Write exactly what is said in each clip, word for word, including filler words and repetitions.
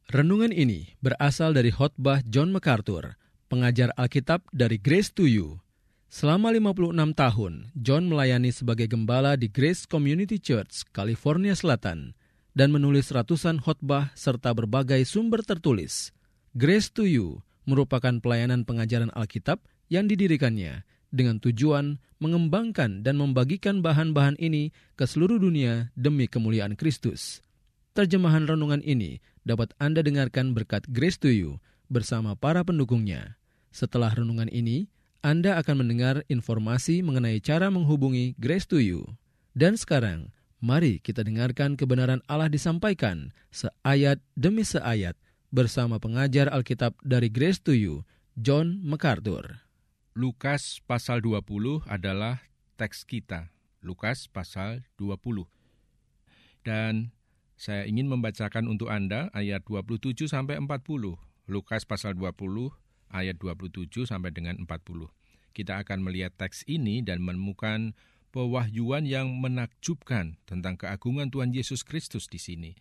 Renungan ini berasal dari khotbah John MacArthur, pengajar Alkitab dari Grace to You. Selama lima puluh enam tahun, John melayani sebagai gembala di Grace Community Church, California Selatan, dan menulis ratusan khotbah serta berbagai sumber tertulis. Grace to You merupakan pelayanan pengajaran Alkitab yang didirikannya dengan tujuan mengembangkan dan membagikan bahan-bahan ini ke seluruh dunia demi kemuliaan Kristus. Terjemahan renungan ini dapat Anda dengarkan berkat Grace to You bersama para pendukungnya. Setelah renungan ini, Anda akan mendengar informasi mengenai cara menghubungi Grace to You. Dan sekarang, mari kita dengarkan kebenaran Allah disampaikan seayat demi seayat bersama pengajar Alkitab dari Grace to You, John MacArthur. Lukas pasal dua puluh adalah teks kita. Lukas pasal dua puluh. Dan saya ingin membacakan untuk Anda ayat dua puluh tujuh sampai empat puluh. Lukas pasal dua puluh ayat dua puluh tujuh sampai dengan empat puluh. Kita akan melihat teks ini dan menemukan pewahyuan yang menakjubkan tentang keagungan Tuhan Yesus Kristus di sini.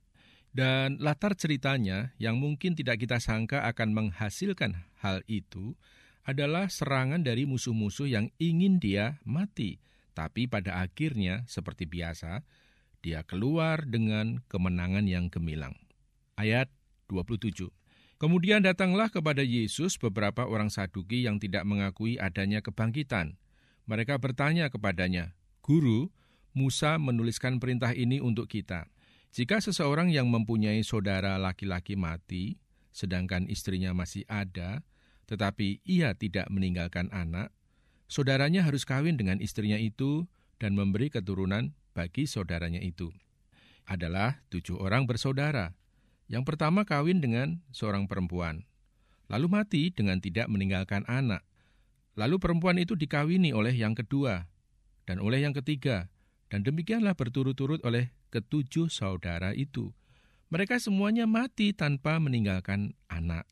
Dan latar ceritanya yang mungkin tidak kita sangka akan menghasilkan hal itu adalah serangan dari musuh-musuh yang ingin dia mati. Tapi pada akhirnya, seperti biasa, dia keluar dengan kemenangan yang gemilang. Ayat dua puluh tujuh. Kemudian datanglah kepada Yesus beberapa orang Saduki yang tidak mengakui adanya kebangkitan. Mereka bertanya kepadanya, "Guru, Musa menuliskan perintah ini untuk kita. Jika seseorang yang mempunyai saudara laki-laki mati, sedangkan istrinya masih ada, tetapi ia tidak meninggalkan anak, saudaranya harus kawin dengan istrinya itu dan memberi keturunan bagi saudaranya itu." Adalah tujuh orang bersaudara. Yang pertama kawin dengan seorang perempuan, lalu mati dengan tidak meninggalkan anak. Lalu perempuan itu dikawini oleh yang kedua, dan oleh yang ketiga, dan demikianlah berturut-turut oleh ketujuh saudara itu. Mereka semuanya mati tanpa meninggalkan anak.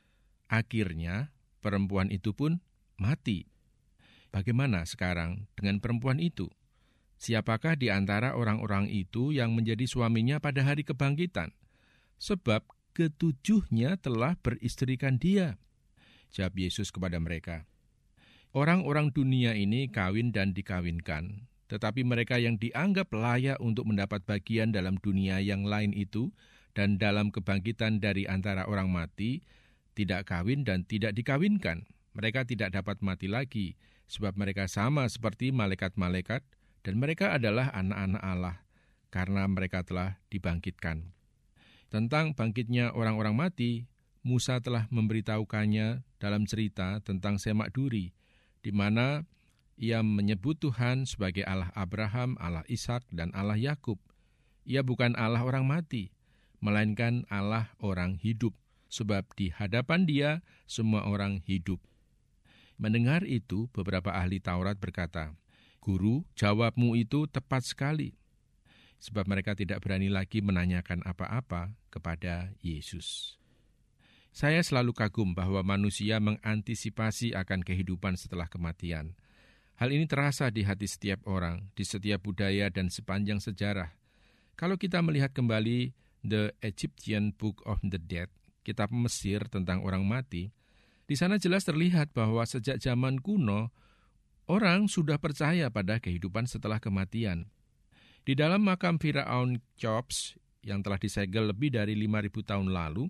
Akhirnya perempuan itu pun mati. Bagaimana sekarang dengan perempuan itu? Siapakah di antara orang-orang itu yang menjadi suaminya pada hari kebangkitan? Sebab ketujuhnya telah beristrikan dia. Jawab Yesus kepada mereka, "Orang-orang dunia ini kawin dan dikawinkan, tetapi mereka yang dianggap layak untuk mendapat bagian dalam dunia yang lain itu dan dalam kebangkitan dari antara orang mati, tidak kawin dan tidak dikawinkan. Mereka tidak dapat mati lagi, sebab mereka sama seperti malaikat-malaikat, dan mereka adalah anak-anak Allah, karena mereka telah dibangkitkan." Tentang bangkitnya orang-orang mati, Musa telah memberitahukannya dalam cerita tentang Semak Duri, di mana ia menyebut Tuhan sebagai Allah Abraham, Allah Ishak, dan Allah Yakub. Ia bukan Allah orang mati, melainkan Allah orang hidup, sebab di hadapan Dia semua orang hidup. Mendengar itu, beberapa ahli Taurat berkata, "Guru, jawabmu itu tepat sekali." Sebab mereka tidak berani lagi menanyakan apa-apa kepada Yesus. Saya selalu kagum bahwa manusia mengantisipasi akan kehidupan setelah kematian. Hal ini terasa di hati setiap orang, di setiap budaya dan sepanjang sejarah. Kalau kita melihat kembali The Egyptian Book of the Dead, kitab Mesir tentang orang mati, di sana jelas terlihat bahwa sejak zaman kuno, orang sudah percaya pada kehidupan setelah kematian. Di dalam makam Firaun Cheops yang telah disegel lebih dari lima ribu tahun lalu,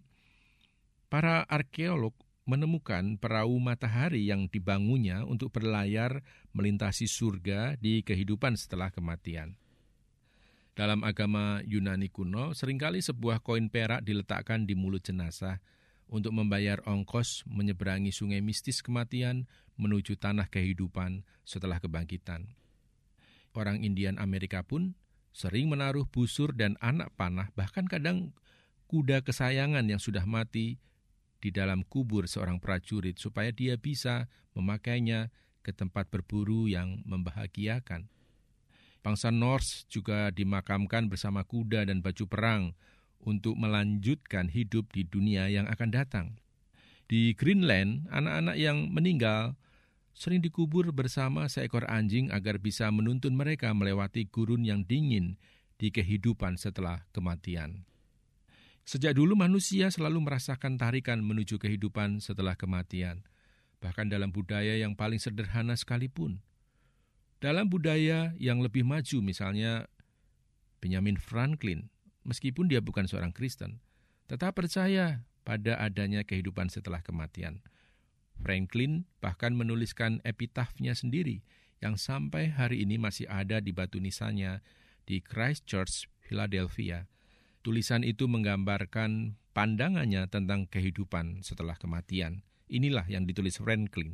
para arkeolog menemukan perahu matahari yang dibangunnya untuk berlayar melintasi surga di kehidupan setelah kematian. Dalam agama Yunani kuno, seringkali sebuah koin perak diletakkan di mulut jenazah untuk membayar ongkos menyeberangi sungai mistis kematian menuju tanah kehidupan setelah kebangkitan. Orang Indian Amerika pun sering menaruh busur dan anak panah, bahkan kadang kuda kesayangan yang sudah mati di dalam kubur seorang prajurit supaya dia bisa memakainya ke tempat berburu yang membahagiakan. Bangsa Norse juga dimakamkan bersama kuda dan baju perang untuk melanjutkan hidup di dunia yang akan datang. Di Greenland, anak-anak yang meninggal sering dikubur bersama seekor anjing agar bisa menuntun mereka melewati gurun yang dingin di kehidupan setelah kematian. Sejak dulu manusia selalu merasakan tarikan menuju kehidupan setelah kematian, bahkan dalam budaya yang paling sederhana sekalipun. Dalam budaya yang lebih maju, misalnya Benjamin Franklin, meskipun dia bukan seorang Kristen, tetap percaya pada adanya kehidupan setelah kematian. Franklin bahkan menuliskan epitafnya sendiri yang sampai hari ini masih ada di batu nisannya di Christ Church, Philadelphia. Tulisan itu menggambarkan pandangannya tentang kehidupan setelah kematian. Inilah yang ditulis Franklin.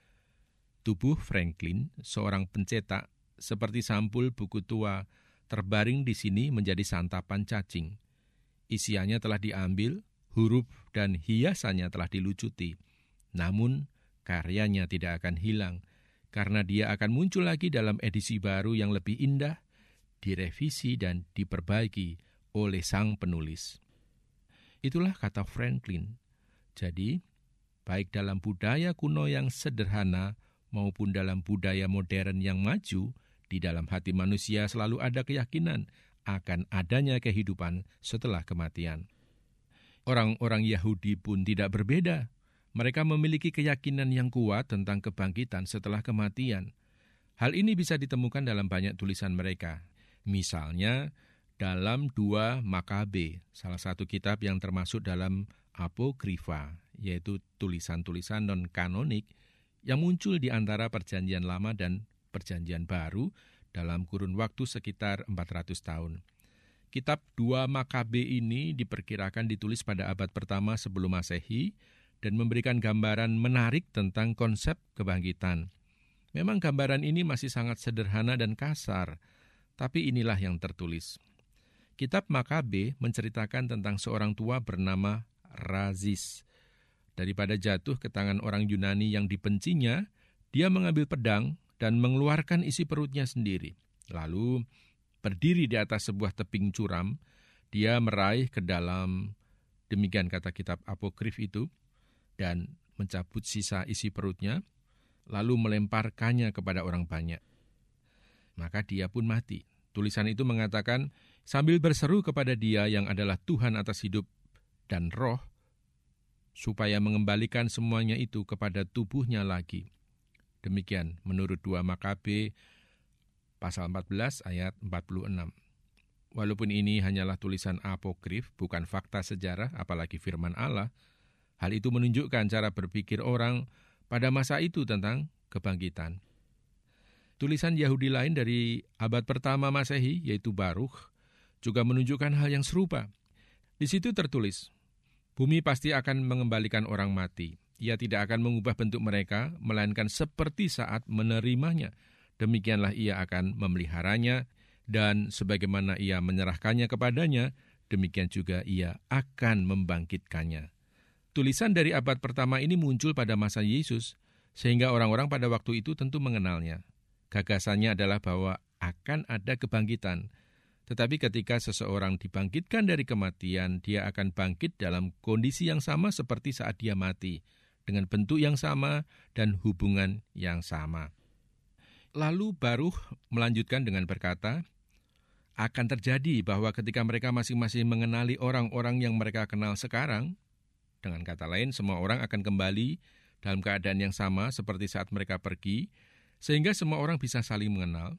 Tubuh Franklin, seorang pencetak, seperti sampul buku tua, terbaring di sini menjadi santapan cacing. Isiannya telah diambil, huruf dan hiasannya telah dilucuti. Namun, karyanya tidak akan hilang, karena dia akan muncul lagi dalam edisi baru yang lebih indah, direvisi dan diperbaiki oleh sang penulis. Itulah kata Franklin. Jadi, baik dalam budaya kuno yang sederhana maupun dalam budaya modern yang maju, di dalam hati manusia selalu ada keyakinan akan adanya kehidupan setelah kematian. Orang-orang Yahudi pun tidak berbeda. Mereka memiliki keyakinan yang kuat tentang kebangkitan setelah kematian. Hal ini bisa ditemukan dalam banyak tulisan mereka. Misalnya, dalam dua Makabe, salah satu kitab yang termasuk dalam Apokrifa, yaitu tulisan-tulisan non-kanonik yang muncul di antara Perjanjian Lama dan Perjanjian Baru dalam kurun waktu sekitar empat ratus tahun. Kitab dua Makabe ini diperkirakan ditulis pada abad pertama sebelum Masehi dan memberikan gambaran menarik tentang konsep kebangkitan. Memang gambaran ini masih sangat sederhana dan kasar, tapi inilah yang tertulis. Kitab Makabe menceritakan tentang seorang tua bernama Razis. Daripada jatuh ke tangan orang Yunani yang dibencinya, dia mengambil pedang dan mengeluarkan isi perutnya sendiri. Lalu berdiri di atas sebuah tebing curam, dia meraih ke dalam, demikian kata kitab Apokrif itu, dan mencabut sisa isi perutnya, lalu melemparkannya kepada orang banyak. Maka dia pun mati. Tulisan itu mengatakan, sambil berseru kepada Dia yang adalah Tuhan atas hidup dan roh, supaya mengembalikan semuanya itu kepada tubuhnya lagi. Demikian menurut dua Makabe pasal empat belas ayat empat puluh enam. Walaupun ini hanyalah tulisan apokrif, bukan fakta sejarah, apalagi firman Allah, hal itu menunjukkan cara berpikir orang pada masa itu tentang kebangkitan. Tulisan Yahudi lain dari abad pertama Masehi, yaitu Baruch, juga menunjukkan hal yang serupa. Di situ tertulis, bumi pasti akan mengembalikan orang mati. Ia tidak akan mengubah bentuk mereka, melainkan seperti saat menerimanya. Demikianlah ia akan memeliharanya, dan sebagaimana ia menyerahkannya kepadanya, demikian juga ia akan membangkitkannya. Tulisan dari abad pertama ini muncul pada masa Yesus, sehingga orang-orang pada waktu itu tentu mengenalnya. Gagasannya adalah bahwa akan ada kebangkitan. Tetapi ketika seseorang dibangkitkan dari kematian, dia akan bangkit dalam kondisi yang sama seperti saat dia mati, dengan bentuk yang sama dan hubungan yang sama. Lalu Baruch melanjutkan dengan berkata, akan terjadi bahwa ketika mereka masing-masing mengenali orang-orang yang mereka kenal sekarang, dengan kata lain, semua orang akan kembali dalam keadaan yang sama seperti saat mereka pergi, sehingga semua orang bisa saling mengenal,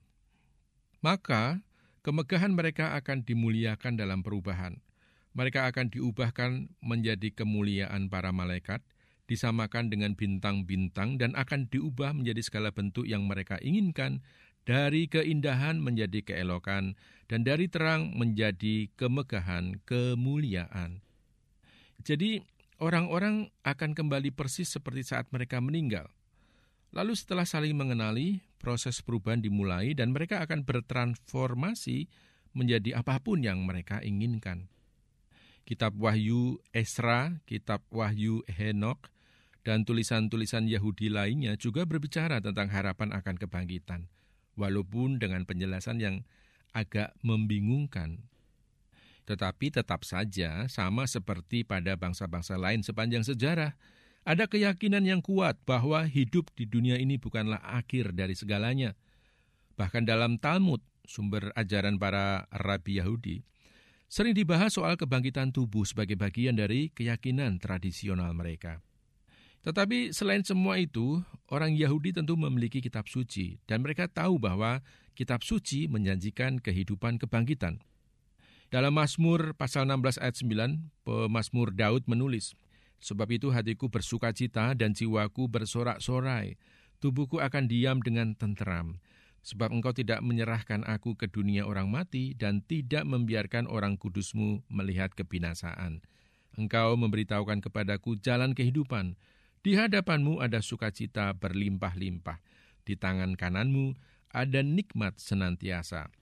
maka kemegahan mereka akan dimuliakan dalam perubahan. Mereka akan diubahkan menjadi kemuliaan para malaikat, disamakan dengan bintang-bintang, dan akan diubah menjadi segala bentuk yang mereka inginkan, dari keindahan menjadi keelokan, dan dari terang menjadi kemegahan, kemuliaan. Jadi, orang-orang akan kembali persis seperti saat mereka meninggal. Lalu setelah saling mengenali, proses perubahan dimulai dan mereka akan bertransformasi menjadi apapun yang mereka inginkan. Kitab Wahyu Esra, Kitab Wahyu Henok, dan tulisan-tulisan Yahudi lainnya juga berbicara tentang harapan akan kebangkitan, walaupun dengan penjelasan yang agak membingungkan. Tetapi tetap saja sama seperti pada bangsa-bangsa lain sepanjang sejarah, ada keyakinan yang kuat bahwa hidup di dunia ini bukanlah akhir dari segalanya. Bahkan dalam Talmud, sumber ajaran para rabi Yahudi, Sering dibahas soal kebangkitan tubuh sebagai bagian dari keyakinan tradisional mereka. Tetapi selain semua itu, orang Yahudi tentu memiliki kitab suci dan mereka tahu bahwa kitab suci menjanjikan kehidupan kebangkitan. Dalam Mazmur pasal enam belas ayat sembilan, pemazmur Daud menulis, "Sebab itu hatiku bersukacita dan jiwaku bersorak-sorai, tubuhku akan diam dengan tenteram. Sebab engkau tidak menyerahkan aku ke dunia orang mati dan tidak membiarkan orang kudusmu melihat kebinasaan. Engkau memberitahukan kepadaku jalan kehidupan. Di hadapanmu ada sukacita berlimpah-limpah. Di tangan kananmu ada nikmat senantiasa."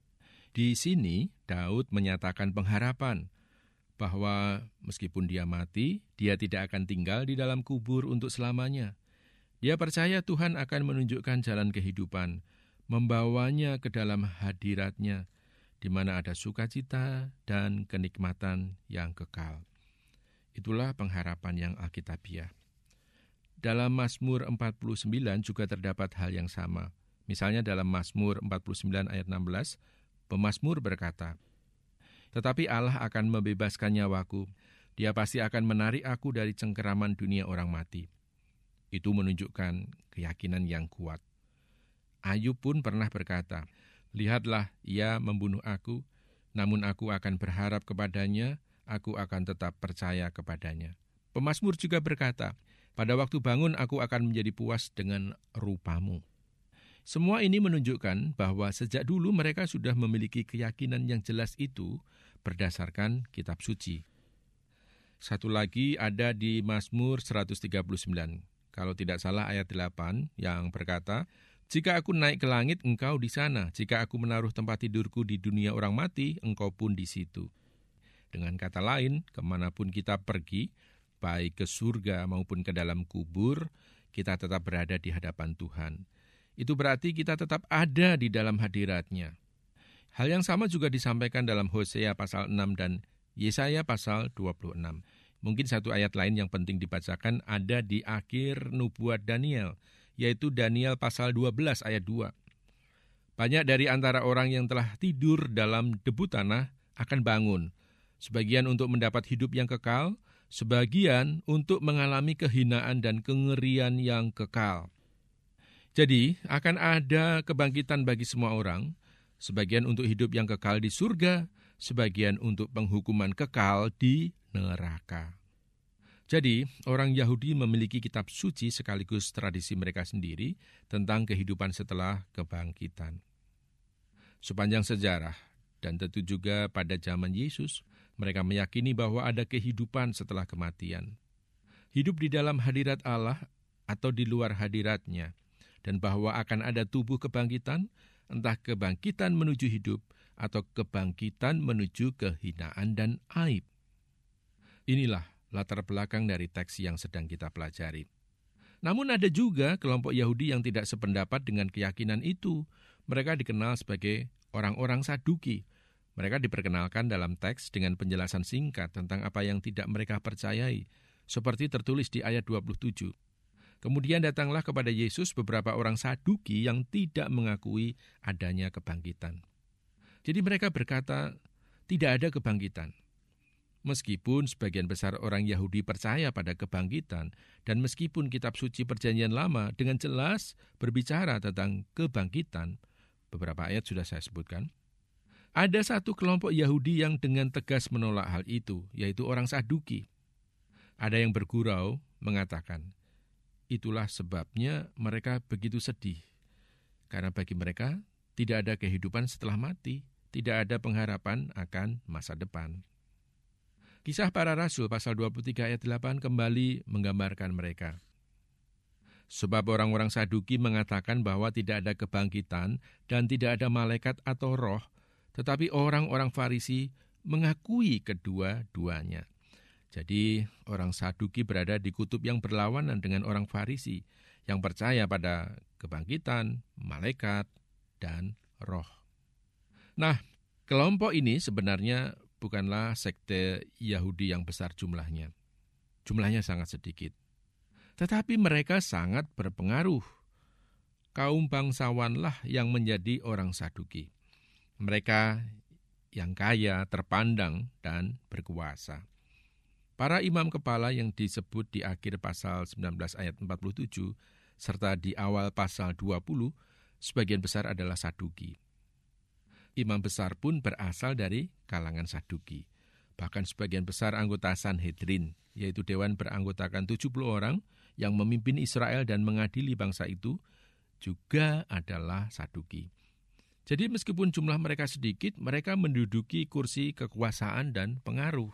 Di sini Daud menyatakan pengharapan bahwa meskipun dia mati, dia tidak akan tinggal di dalam kubur untuk selamanya. Dia percaya Tuhan akan menunjukkan jalan kehidupan, membawanya ke dalam hadirat-Nya, di mana ada sukacita dan kenikmatan yang kekal. Itulah pengharapan yang alkitabiah. Dalam Mazmur empat puluh sembilan juga terdapat hal yang sama. Misalnya dalam Mazmur empat puluh sembilan ayat enam belas, pemazmur berkata, "Tetapi Allah akan membebaskan nyawaku, Dia pasti akan menarik aku dari cengkeraman dunia orang mati." Itu menunjukkan keyakinan yang kuat. Ayub pun pernah berkata, "Lihatlah, ia membunuh aku, namun aku akan berharap kepadanya, aku akan tetap percaya kepadanya." Pemazmur juga berkata, "Pada waktu bangun aku akan menjadi puas dengan rupamu." Semua ini menunjukkan bahwa sejak dulu mereka sudah memiliki keyakinan yang jelas itu berdasarkan kitab suci. Satu lagi ada di Mazmur seratus tiga puluh sembilan, kalau tidak salah ayat delapan, yang berkata, "Jika aku naik ke langit, engkau di sana. Jika aku menaruh tempat tidurku di dunia orang mati, engkau pun di situ." Dengan kata lain, kemanapun kita pergi, baik ke surga maupun ke dalam kubur, kita tetap berada di hadapan Tuhan. Itu berarti kita tetap ada di dalam hadirat-Nya. Hal yang sama juga disampaikan dalam Hosea pasal enam dan Yesaya pasal dua puluh enam. Mungkin satu ayat lain yang penting dibacakan ada di akhir nubuat Daniel, yaitu Daniel pasal dua belas ayat dua. "Banyak dari antara orang yang telah tidur dalam debu tanah akan bangun, sebagian untuk mendapat hidup yang kekal, sebagian untuk mengalami kehinaan dan kengerian yang kekal." Jadi, akan ada kebangkitan bagi semua orang, sebagian untuk hidup yang kekal di surga, sebagian untuk penghukuman kekal di neraka. Jadi, orang Yahudi memiliki kitab suci sekaligus tradisi mereka sendiri tentang kehidupan setelah kebangkitan. Sepanjang sejarah, dan tentu juga pada zaman Yesus, mereka meyakini bahwa ada kehidupan setelah kematian. Hidup di dalam hadirat Allah atau di luar hadirat-Nya, dan bahwa akan ada tubuh kebangkitan, entah kebangkitan menuju hidup atau kebangkitan menuju kehinaan dan aib. Inilah latar belakang dari teks yang sedang kita pelajari. Namun ada juga kelompok Yahudi yang tidak sependapat dengan keyakinan itu. Mereka dikenal sebagai orang-orang Saduki. Mereka diperkenalkan dalam teks dengan penjelasan singkat tentang apa yang tidak mereka percayai, seperti tertulis di ayat dua puluh tujuh. "Kemudian datanglah kepada Yesus beberapa orang Saduki yang tidak mengakui adanya kebangkitan." Jadi mereka berkata, tidak ada kebangkitan. Meskipun sebagian besar orang Yahudi percaya pada kebangkitan, dan meskipun kitab suci Perjanjian Lama dengan jelas berbicara tentang kebangkitan, beberapa ayat sudah saya sebutkan, ada satu kelompok Yahudi yang dengan tegas menolak hal itu, yaitu orang Saduki. Ada yang bergurau mengatakan, itulah sebabnya mereka begitu sedih. Karena bagi mereka tidak ada kehidupan setelah mati, tidak ada pengharapan akan masa depan. Kisah Para Rasul pasal dua puluh tiga ayat delapan kembali menggambarkan mereka. Sebab orang-orang Saduki mengatakan bahwa tidak ada kebangkitan dan tidak ada malaikat atau roh, tetapi orang-orang Farisi mengakui kedua-duanya. Jadi orang Saduki berada di kutub yang berlawanan dengan orang Farisi yang percaya pada kebangkitan, malaikat, dan roh. Nah, kelompok ini sebenarnya bukanlah sekte Yahudi yang besar jumlahnya. Jumlahnya sangat sedikit. Tetapi mereka sangat berpengaruh. Kaum bangsawanlah yang menjadi orang Saduki. Mereka yang kaya, terpandang, dan berkuasa. Para imam kepala yang disebut di akhir pasal sembilan belas ayat empat puluh tujuh serta di awal pasal dua puluh, sebagian besar adalah Saduki. Imam besar pun berasal dari kalangan Saduki. Bahkan sebagian besar anggota Sanhedrin, yaitu dewan beranggotakan tujuh puluh orang yang memimpin Israel dan mengadili bangsa itu, juga adalah Saduki. Jadi meskipun jumlah mereka sedikit, mereka menduduki kursi kekuasaan dan pengaruh.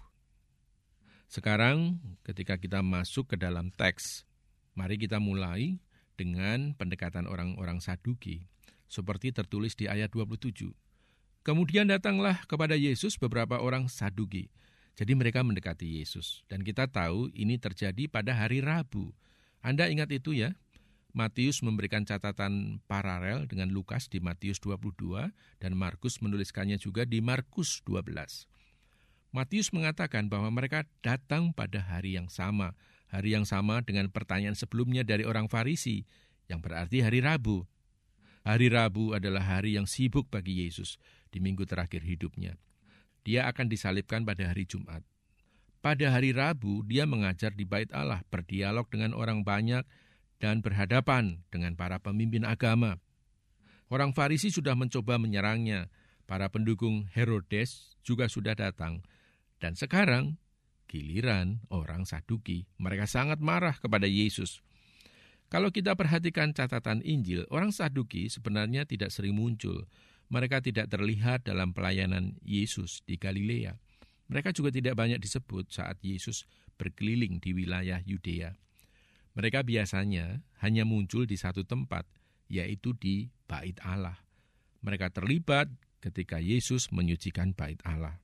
Sekarang ketika kita masuk ke dalam teks, mari kita mulai dengan pendekatan orang-orang Saduki, seperti tertulis di ayat dua puluh tujuh. Kemudian datanglah kepada Yesus beberapa orang Saduki. Jadi mereka mendekati Yesus. Dan kita tahu ini terjadi pada hari Rabu. Anda ingat itu ya? Matius memberikan catatan paralel dengan Lukas di Matius dua puluh dua dan Markus menuliskannya juga di Markus dua belas. Matius mengatakan bahwa mereka datang pada hari yang sama. Hari yang sama dengan pertanyaan sebelumnya dari orang Farisi, yang berarti hari Rabu. Hari Rabu adalah hari yang sibuk bagi Yesus di minggu terakhir hidupnya. Dia akan disalibkan pada hari Jumat. Pada hari Rabu, dia mengajar di Bait Allah, berdialog dengan orang banyak, dan berhadapan dengan para pemimpin agama. Orang Farisi sudah mencoba menyerangnya. Para pendukung Herodes juga sudah datang. Dan sekarang, giliran orang Saduki. Mereka sangat marah kepada Yesus. Kalau kita perhatikan catatan Injil, orang Saduki sebenarnya tidak sering muncul. Mereka tidak terlihat dalam pelayanan Yesus di Galilea. Mereka juga tidak banyak disebut saat Yesus berkeliling di wilayah Yudea. Mereka biasanya hanya muncul di satu tempat, yaitu di Bait Allah. Mereka terlibat ketika Yesus menyucikan Bait Allah.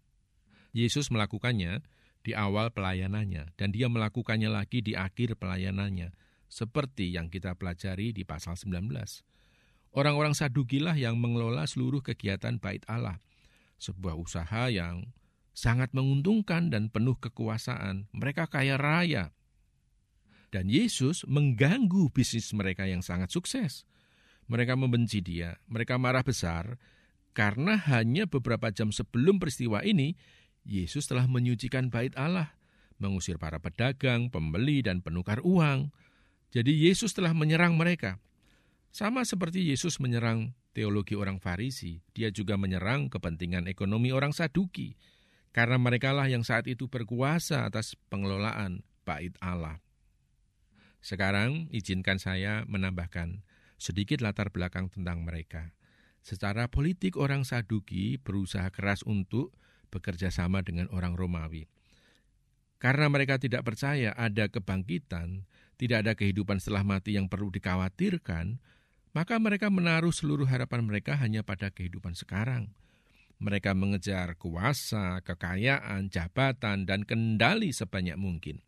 Yesus melakukannya di awal pelayanannya, dan dia melakukannya lagi di akhir pelayanannya, seperti yang kita pelajari di pasal sembilan belas. Orang-orang Sadukilah yang mengelola seluruh kegiatan Bait Allah, sebuah usaha yang sangat menguntungkan dan penuh kekuasaan. Mereka kaya raya. Dan Yesus mengganggu bisnis mereka yang sangat sukses. Mereka membenci dia, mereka marah besar, karena hanya beberapa jam sebelum peristiwa ini, Yesus telah menyucikan Bait Allah, mengusir para pedagang, pembeli, dan penukar uang. Jadi Yesus telah menyerang mereka. Sama seperti Yesus menyerang teologi orang Farisi, dia juga menyerang kepentingan ekonomi orang Saduki, karena merekalah yang saat itu berkuasa atas pengelolaan Bait Allah. Sekarang izinkan saya menambahkan sedikit latar belakang tentang mereka. Secara politik orang Saduki berusaha keras untuk bekerja sama dengan orang Romawi. Karena mereka tidak percaya ada kebangkitan, tidak ada kehidupan setelah mati yang perlu dikhawatirkan, maka mereka menaruh seluruh harapan mereka hanya pada kehidupan sekarang. Mereka mengejar kuasa, kekayaan, jabatan, dan kendali sebanyak mungkin.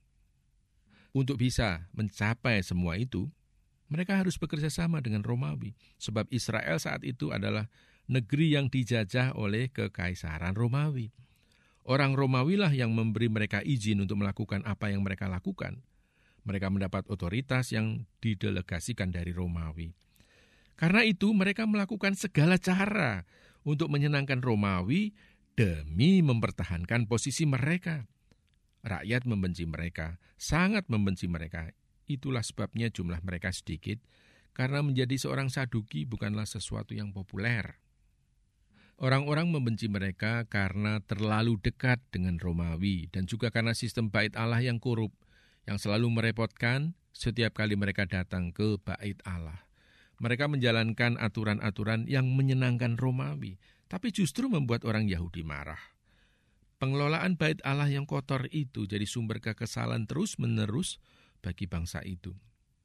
Untuk bisa mencapai semua itu, mereka harus bekerja sama dengan Romawi, sebab Israel saat itu adalah negeri yang dijajah oleh kekaisaran Romawi. Orang Romawilah yang memberi mereka izin untuk melakukan apa yang mereka lakukan. Mereka mendapat otoritas yang didelegasikan dari Romawi. Karena itu mereka melakukan segala cara untuk menyenangkan Romawi demi mempertahankan posisi mereka. Rakyat membenci mereka, sangat membenci mereka. Itulah sebabnya jumlah mereka sedikit, karena menjadi seorang Saduki bukanlah sesuatu yang populer. Orang-orang membenci mereka karena terlalu dekat dengan Romawi dan juga karena sistem Bait Allah yang korup, yang selalu merepotkan setiap kali mereka datang ke Bait Allah. Mereka menjalankan aturan-aturan yang menyenangkan Romawi, tapi justru membuat orang Yahudi marah. Pengelolaan Bait Allah yang kotor itu jadi sumber kekesalan terus-menerus bagi bangsa itu.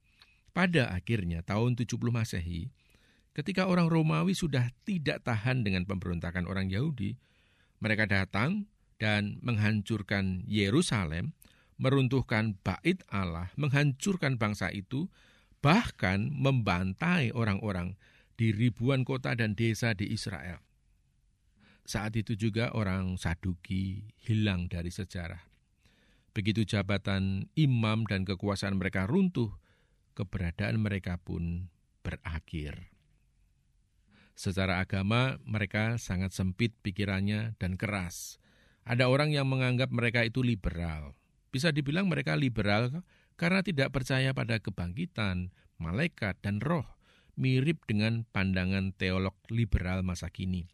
Pada akhirnya tahun tujuh puluh Masehi, ketika orang Romawi sudah tidak tahan dengan pemberontakan orang Yahudi, mereka datang dan menghancurkan Yerusalem, meruntuhkan Bait Allah, menghancurkan bangsa itu, bahkan membantai orang-orang di ribuan kota dan desa di Israel. Saat itu juga orang Saduki hilang dari sejarah. Begitu jabatan imam dan kekuasaan mereka runtuh, keberadaan mereka pun berakhir. Secara agama, mereka sangat sempit pikirannya dan keras. Ada orang yang menganggap mereka itu liberal. Bisa dibilang mereka liberal karena tidak percaya pada kebangkitan, malaikat, dan roh, mirip dengan pandangan teolog liberal masa kini.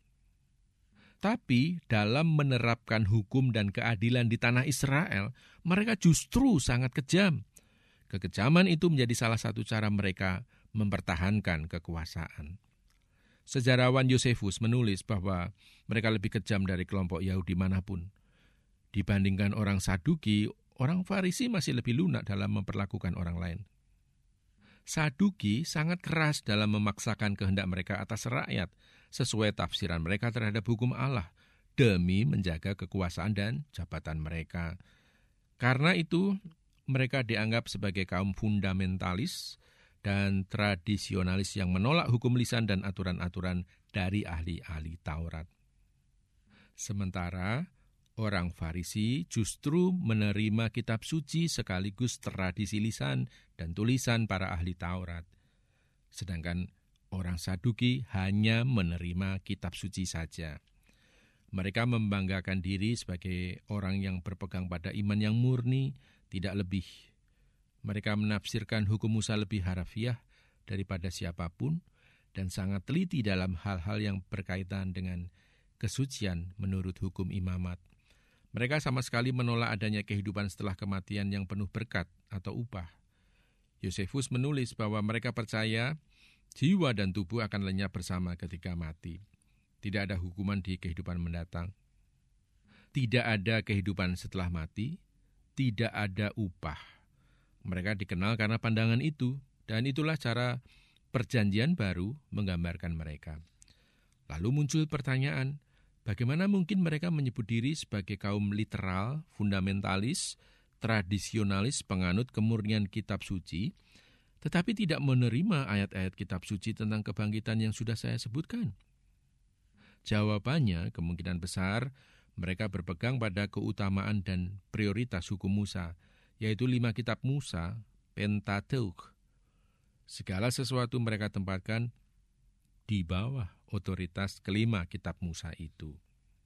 Tapi dalam menerapkan hukum dan keadilan di tanah Israel, mereka justru sangat kejam. Kekejaman itu menjadi salah satu cara mereka mempertahankan kekuasaan. Sejarawan Yosefus menulis bahwa mereka lebih kejam dari kelompok Yahudi manapun. Dibandingkan orang Saduki, orang Farisi masih lebih lunak dalam memperlakukan orang lain. Saduki sangat keras dalam memaksakan kehendak mereka atas rakyat, sesuai tafsiran mereka terhadap hukum Allah, demi menjaga kekuasaan dan jabatan mereka. Karena itu, mereka dianggap sebagai kaum fundamentalis dan tradisionalis yang menolak hukum lisan dan aturan-aturan dari ahli-ahli Taurat. Sementara orang Farisi justru menerima kitab suci sekaligus tradisi lisan dan tulisan para ahli Taurat. Sedangkan orang Saduki hanya menerima kitab suci saja. Mereka membanggakan diri sebagai orang yang berpegang pada iman yang murni, tidak lebih. Mereka menafsirkan hukum Musa lebih harafiah daripada siapapun dan sangat teliti dalam hal-hal yang berkaitan dengan kesucian menurut hukum imamat. Mereka sama sekali menolak adanya kehidupan setelah kematian yang penuh berkat atau upah. Yosefus menulis bahwa mereka percaya jiwa dan tubuh akan lenyap bersama ketika mati. Tidak ada hukuman di kehidupan mendatang. Tidak ada kehidupan setelah mati. Tidak ada upah. Mereka dikenal karena pandangan itu, dan itulah cara perjanjian baru menggambarkan mereka. Lalu muncul pertanyaan, bagaimana mungkin mereka menyebut diri sebagai kaum literal, fundamentalis, tradisionalis, penganut kemurnian kitab suci, tetapi tidak menerima ayat-ayat kitab suci tentang kebangkitan yang sudah saya sebutkan? Jawabannya kemungkinan besar mereka berpegang pada keutamaan dan prioritas hukum Musa, yaitu lima kitab Musa, Pentateuch. Segala sesuatu mereka tempatkan di bawah otoritas kelima kitab Musa itu.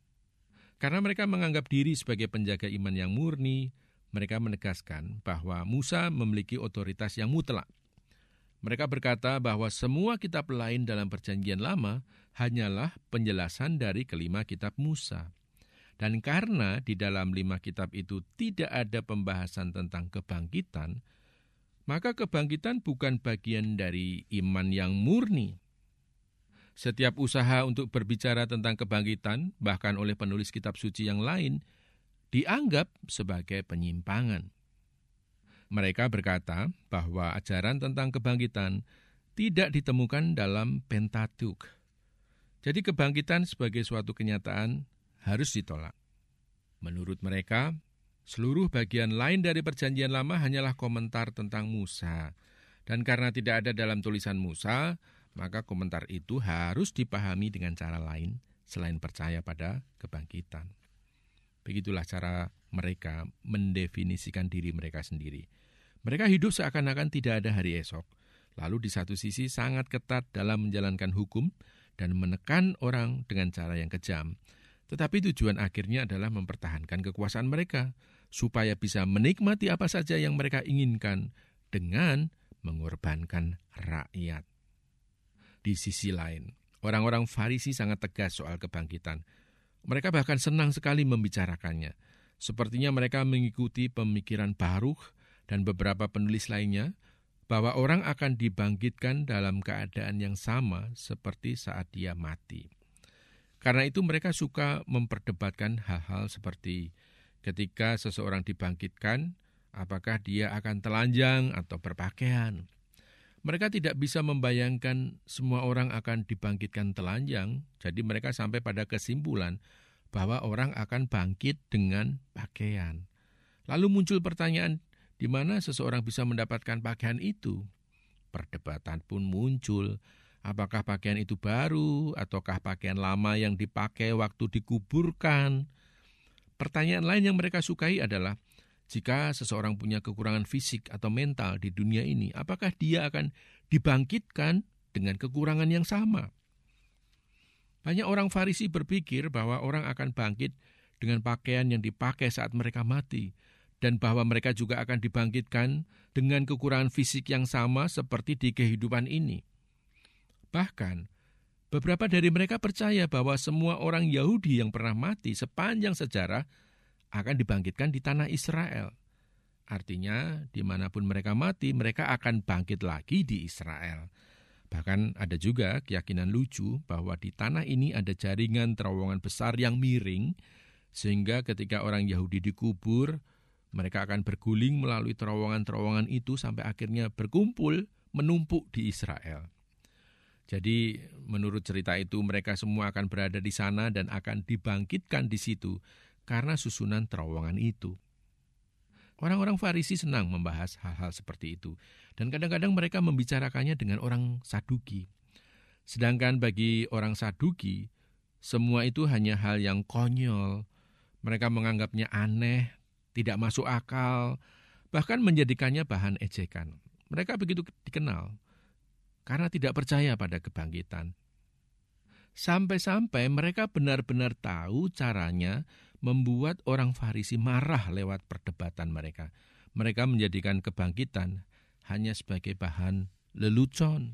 Karena mereka menganggap diri sebagai penjaga iman yang murni, mereka menegaskan bahwa Musa memiliki otoritas yang mutlak. Mereka berkata bahwa semua kitab lain dalam perjanjian lama hanyalah penjelasan dari kelima kitab Musa. Dan karena di dalam lima kitab itu tidak ada pembahasan tentang kebangkitan, maka kebangkitan bukan bagian dari iman yang murni. Setiap usaha untuk berbicara tentang kebangkitan, bahkan oleh penulis kitab suci yang lain, dianggap sebagai penyimpangan. Mereka berkata bahwa ajaran tentang kebangkitan tidak ditemukan dalam Pentateuch. Jadi kebangkitan sebagai suatu kenyataan harus ditolak. Menurut mereka, seluruh bagian lain dari perjanjian lama hanyalah komentar tentang Musa. Dan karena tidak ada dalam tulisan Musa, maka komentar itu harus dipahami dengan cara lain selain percaya pada kebangkitan. Begitulah cara mereka mendefinisikan diri mereka sendiri. Mereka hidup seakan-akan tidak ada hari esok. Lalu di satu sisi sangat ketat dalam menjalankan hukum dan menekan orang dengan cara yang kejam. Tetapi tujuan akhirnya adalah mempertahankan kekuasaan mereka, supaya bisa menikmati apa saja yang mereka inginkan dengan mengorbankan rakyat. Di sisi lain, orang-orang Farisi sangat tegas soal kebangkitan. Mereka bahkan senang sekali membicarakannya. Sepertinya mereka mengikuti pemikiran Baruch dan beberapa penulis lainnya, bahwa orang akan dibangkitkan dalam keadaan yang sama seperti saat dia mati. Karena itu mereka suka memperdebatkan hal-hal seperti ketika seseorang dibangkitkan, apakah dia akan telanjang atau berpakaian. Mereka tidak bisa membayangkan semua orang akan dibangkitkan telanjang, jadi mereka sampai pada kesimpulan bahwa orang akan bangkit dengan pakaian. Lalu muncul pertanyaan, di mana seseorang bisa mendapatkan pakaian itu? Perdebatan pun muncul. Apakah pakaian itu baru ataukah pakaian lama yang dipakai waktu dikuburkan? Pertanyaan lain yang mereka sukai adalah, jika seseorang punya kekurangan fisik atau mental di dunia ini, apakah dia akan dibangkitkan dengan kekurangan yang sama? Banyak orang Farisi berpikir bahwa orang akan bangkit dengan pakaian yang dipakai saat mereka mati, dan bahwa mereka juga akan dibangkitkan dengan kekurangan fisik yang sama seperti di kehidupan ini. Bahkan, beberapa dari mereka percaya bahwa semua orang Yahudi yang pernah mati sepanjang sejarah akan dibangkitkan di tanah Israel. Artinya, dimanapun mereka mati, mereka akan bangkit lagi di Israel. Bahkan ada juga keyakinan lucu bahwa di tanah ini ada jaringan terowongan besar yang miring, sehingga ketika orang Yahudi dikubur, mereka akan berguling melalui terowongan-terowongan itu sampai akhirnya berkumpul menumpuk di Israel. Jadi menurut cerita itu mereka semua akan berada di sana dan akan dibangkitkan di situ karena susunan terowongan itu. Orang-orang Farisi senang membahas hal-hal seperti itu, dan kadang-kadang mereka membicarakannya dengan orang Saduki. Sedangkan bagi orang Saduki, semua itu hanya hal yang konyol. Mereka menganggapnya aneh, tidak masuk akal, bahkan menjadikannya bahan ejekan. Mereka begitu dikenal karena tidak percaya pada kebangkitan. Sampai-sampai mereka benar-benar tahu caranya membuat orang Farisi marah lewat perdebatan mereka. Mereka menjadikan kebangkitan hanya sebagai bahan lelucon.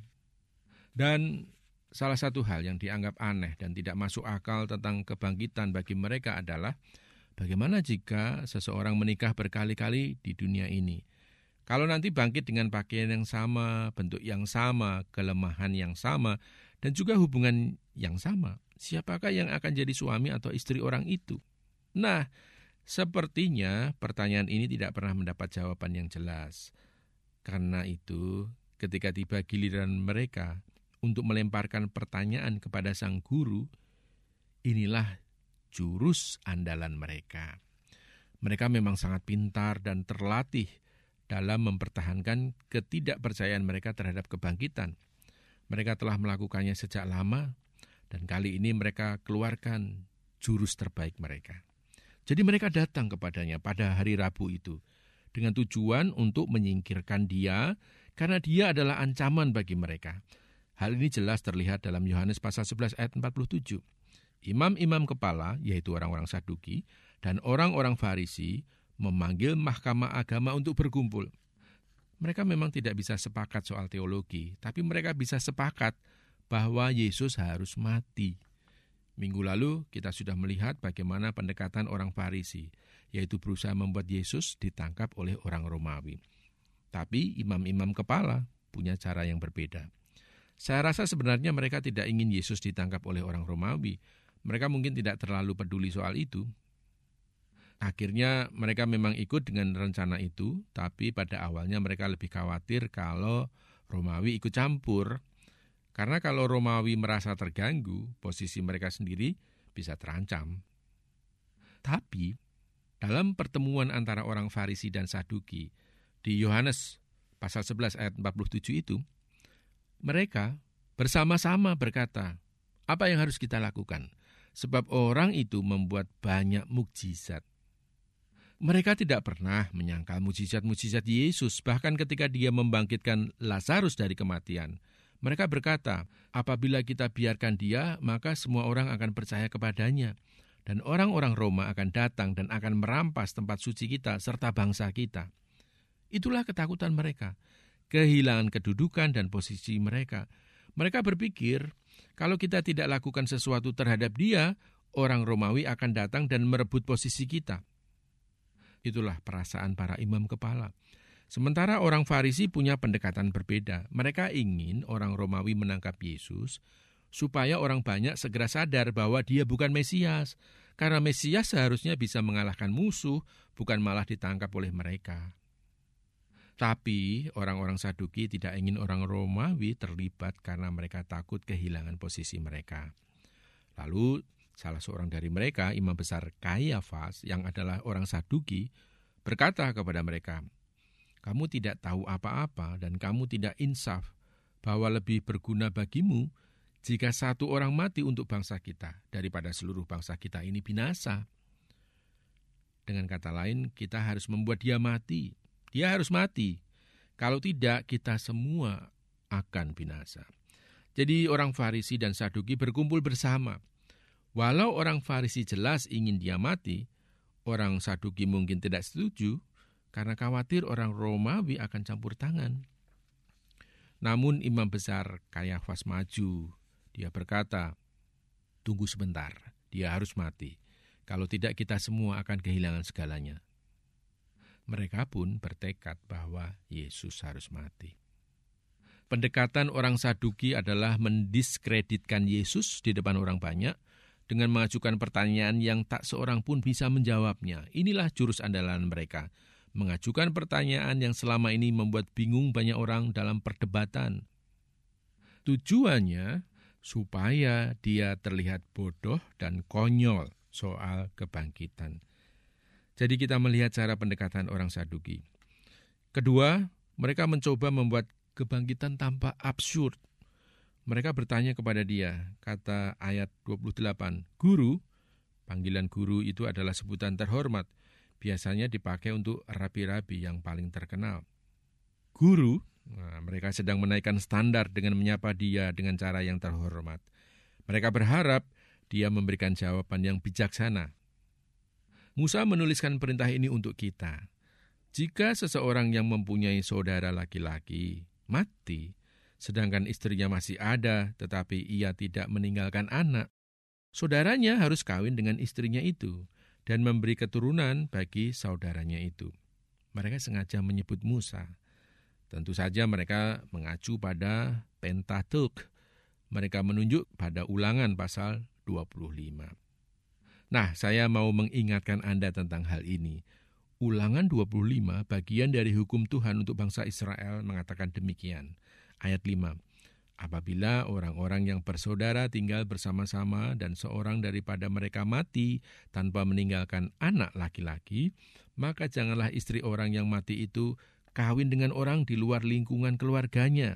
Dan salah satu hal yang dianggap aneh dan tidak masuk akal tentang kebangkitan bagi mereka adalah bagaimana jika seseorang menikah berkali-kali di dunia ini. Kalau nanti bangkit dengan pakaian yang sama, bentuk yang sama, kelemahan yang sama, dan juga hubungan yang sama, siapakah yang akan jadi suami atau istri orang itu? Nah, sepertinya pertanyaan ini tidak pernah mendapat jawaban yang jelas. Karena itu, ketika tiba giliran mereka untuk melemparkan pertanyaan kepada sang guru, inilah jurus andalan mereka. Mereka memang sangat pintar dan terlatih dalam mempertahankan ketidakpercayaan mereka terhadap kebangkitan. Mereka telah melakukannya sejak lama, dan kali ini mereka keluarkan jurus terbaik mereka. Jadi mereka datang kepadanya pada hari Rabu itu, dengan tujuan untuk menyingkirkan dia, karena dia adalah ancaman bagi mereka. Hal ini jelas terlihat dalam Yohanes pasal sebelas ayat empat puluh tujuh. Imam-imam kepala, yaitu orang-orang Saduki, dan orang-orang Farisi, memanggil mahkamah agama untuk berkumpul. Mereka memang tidak bisa sepakat soal teologi, tapi mereka bisa sepakat bahwa Yesus harus mati. Minggu lalu kita sudah melihat bagaimana pendekatan orang Farisi, yaitu berusaha membuat Yesus ditangkap oleh orang Romawi. Tapi imam-imam kepala punya cara yang berbeda. Saya rasa sebenarnya mereka tidak ingin Yesus ditangkap oleh orang Romawi. Mereka mungkin tidak terlalu peduli soal itu. Akhirnya mereka memang ikut dengan rencana itu, tapi pada awalnya mereka lebih khawatir kalau Romawi ikut campur. Karena kalau Romawi merasa terganggu, posisi mereka sendiri bisa terancam. Tapi dalam pertemuan antara orang Farisi dan Saduki di Yohanes pasal sebelas ayat empat puluh tujuh itu, mereka bersama-sama berkata, apa yang harus kita lakukan? Sebab orang itu membuat banyak mukjizat. Mereka tidak pernah menyangkal mukjizat-mukjizat Yesus, bahkan ketika dia membangkitkan Lazarus dari kematian. Mereka berkata, apabila kita biarkan dia, maka semua orang akan percaya kepadanya. Dan orang-orang Roma akan datang dan akan merampas tempat suci kita serta bangsa kita. Itulah ketakutan mereka, kehilangan kedudukan dan posisi mereka. Mereka berpikir, kalau kita tidak lakukan sesuatu terhadap dia, orang Romawi akan datang dan merebut posisi kita. Itulah perasaan para imam kepala. Sementara orang Farisi punya pendekatan berbeda. Mereka ingin orang Romawi menangkap Yesus supaya orang banyak segera sadar bahwa dia bukan Mesias. Karena Mesias seharusnya bisa mengalahkan musuh, bukan malah ditangkap oleh mereka. Tapi orang-orang Saduki tidak ingin orang Romawi terlibat karena mereka takut kehilangan posisi mereka. Lalu salah seorang dari mereka, imam besar Kayafas, yang adalah orang Saduki, berkata kepada mereka, kamu tidak tahu apa-apa dan kamu tidak insaf bahwa lebih berguna bagimu jika satu orang mati untuk bangsa kita daripada seluruh bangsa kita ini binasa. Dengan kata lain, kita harus membuat dia mati. Dia harus mati. Kalau tidak, kita semua akan binasa. Jadi orang Farisi dan Saduki berkumpul bersama. Walau orang Farisi jelas ingin dia mati, orang Saduki mungkin tidak setuju karena khawatir orang Romawi akan campur tangan. Namun imam besar Kayafas maju. Dia berkata, "Tunggu sebentar, dia harus mati. Kalau tidak kita semua akan kehilangan segalanya." Mereka pun bertekad bahwa Yesus harus mati. Pendekatan orang Saduki adalah mendiskreditkan Yesus di depan orang banyak dengan mengajukan pertanyaan yang tak seorang pun bisa menjawabnya. Inilah jurus andalan mereka, mengajukan pertanyaan yang selama ini membuat bingung banyak orang dalam perdebatan. Tujuannya supaya dia terlihat bodoh dan konyol soal kebangkitan. Jadi kita melihat cara pendekatan orang Saduki. Kedua, mereka mencoba membuat kebangkitan tampak absurd. Mereka bertanya kepada dia, kata ayat dua puluh delapan, "Guru," panggilan guru itu adalah sebutan terhormat, biasanya dipakai untuk rabi-rabi yang paling terkenal. Guru, nah, mereka sedang menaikkan standar dengan menyapa dia dengan cara yang terhormat. Mereka berharap dia memberikan jawaban yang bijaksana. Musa menuliskan perintah ini untuk kita. Jika seseorang yang mempunyai saudara laki-laki mati, sedangkan istrinya masih ada, tetapi ia tidak meninggalkan anak, saudaranya harus kawin dengan istrinya itu dan memberi keturunan bagi saudaranya itu. Mereka sengaja menyebut Musa. Tentu saja mereka mengacu pada Pentateuch. Mereka menunjuk pada Ulangan pasal dua puluh lima. Nah, saya mau mengingatkan Anda tentang hal ini. Ulangan dua puluh lima, bagian dari hukum Tuhan untuk bangsa Israel, mengatakan demikian. Ayat lima, "Apabila orang-orang yang bersaudara tinggal bersama-sama dan seorang daripada mereka mati tanpa meninggalkan anak laki-laki, maka janganlah istri orang yang mati itu kawin dengan orang di luar lingkungan keluarganya."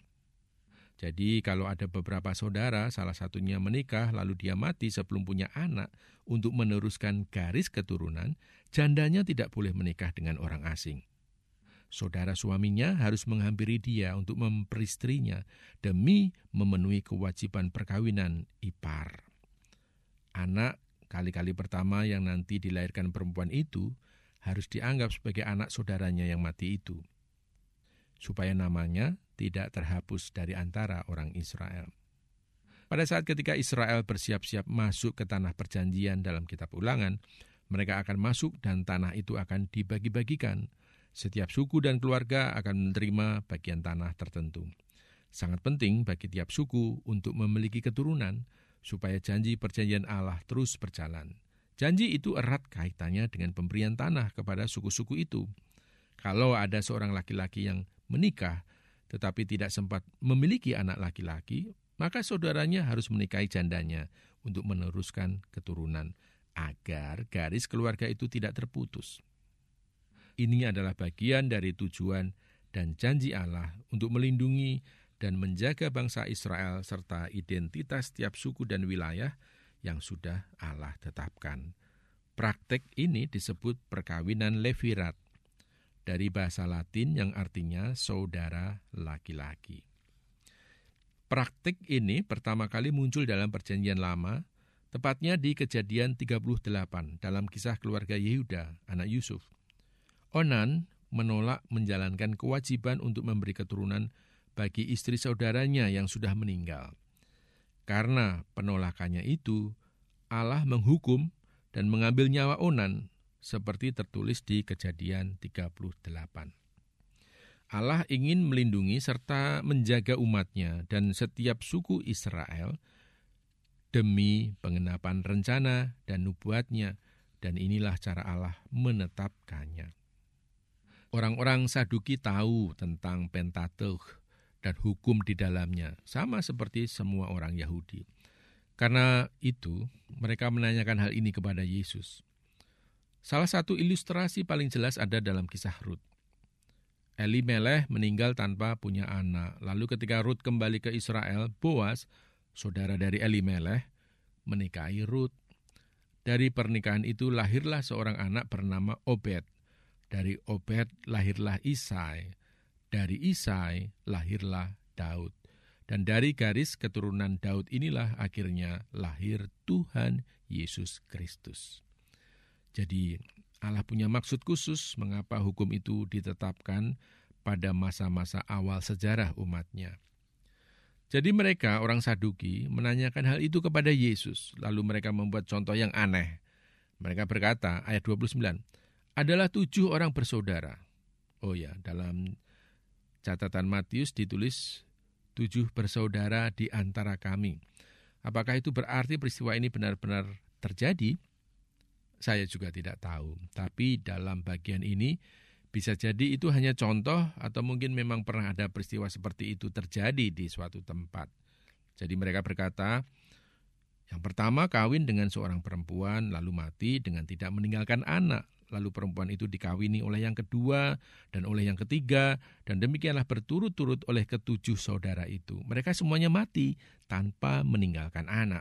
Jadi kalau ada beberapa saudara, salah satunya menikah lalu dia mati sebelum punya anak untuk meneruskan garis keturunan, jandanya tidak boleh menikah dengan orang asing. Saudara suaminya harus menghampiri dia untuk memperistrinya demi memenuhi kewajiban perkawinan ipar. Anak kali-kali pertama yang nanti dilahirkan perempuan itu harus dianggap sebagai anak saudaranya yang mati itu, supaya namanya tidak terhapus dari antara orang Israel. Pada saat ketika Israel bersiap-siap masuk ke tanah perjanjian dalam kitab Ulangan, mereka akan masuk dan tanah itu akan dibagi-bagikan. Setiap suku dan keluarga akan menerima bagian tanah tertentu. Sangat penting bagi tiap suku untuk memiliki keturunan, supaya janji perjanjian Allah terus berjalan. Janji itu erat kaitannya dengan pemberian tanah kepada suku-suku itu. Kalau ada seorang laki-laki yang menikah, tetapi tidak sempat memiliki anak laki-laki, maka saudaranya harus menikahi jandanya untuk meneruskan keturunan, agar garis keluarga itu tidak terputus. Ini adalah bagian dari tujuan dan janji Allah untuk melindungi dan menjaga bangsa Israel serta identitas tiap suku dan wilayah yang sudah Allah tetapkan. Praktek ini disebut perkawinan levirat, dari bahasa Latin yang artinya saudara laki-laki. Praktik ini pertama kali muncul dalam Perjanjian Lama, tepatnya di Kejadian tiga puluh delapan dalam kisah keluarga Yehuda, anak Yusuf. Onan menolak menjalankan kewajiban untuk memberi keturunan bagi istri saudaranya yang sudah meninggal. Karena penolakannya itu, Allah menghukum dan mengambil nyawa Onan, seperti tertulis di Kejadian tiga puluh delapan. Allah ingin melindungi serta menjaga umatnya dan setiap suku Israel demi pengenapan rencana dan nubuatnya, dan inilah cara Allah menetapkannya. Orang-orang Saduki tahu tentang Pentateuch dan hukum di dalamnya, sama seperti semua orang Yahudi. Karena itu, mereka menanyakan hal ini kepada Yesus. Salah satu ilustrasi paling jelas ada dalam kisah Rut. Elimelech meninggal tanpa punya anak. Lalu ketika Rut kembali ke Israel, Boas, saudara dari Elimelech, menikahi Rut. Dari pernikahan itu lahirlah seorang anak bernama Obed. Dari Obed lahirlah Isai. Dari Isai lahirlah Daud. Dan dari garis keturunan Daud inilah akhirnya lahir Tuhan Yesus Kristus. Jadi Allah punya maksud khusus mengapa hukum itu ditetapkan pada masa-masa awal sejarah umatnya. Jadi mereka, orang Saduki, menanyakan hal itu kepada Yesus. Lalu mereka membuat contoh yang aneh. Mereka berkata, ayat dua puluh sembilan, adalah tujuh orang bersaudara. Oh ya, dalam catatan Matius ditulis tujuh bersaudara di antara kami. Apakah itu berarti peristiwa ini benar-benar terjadi? Saya juga tidak tahu. Tapi dalam bagian ini bisa jadi itu hanya contoh atau mungkin memang pernah ada peristiwa seperti itu terjadi di suatu tempat. Jadi mereka berkata, yang pertama kawin dengan seorang perempuan lalu mati dengan tidak meninggalkan anak. Lalu perempuan itu dikawini oleh yang kedua dan oleh yang ketiga. Dan demikianlah berturut-turut oleh ketujuh saudara itu. Mereka semuanya mati tanpa meninggalkan anak.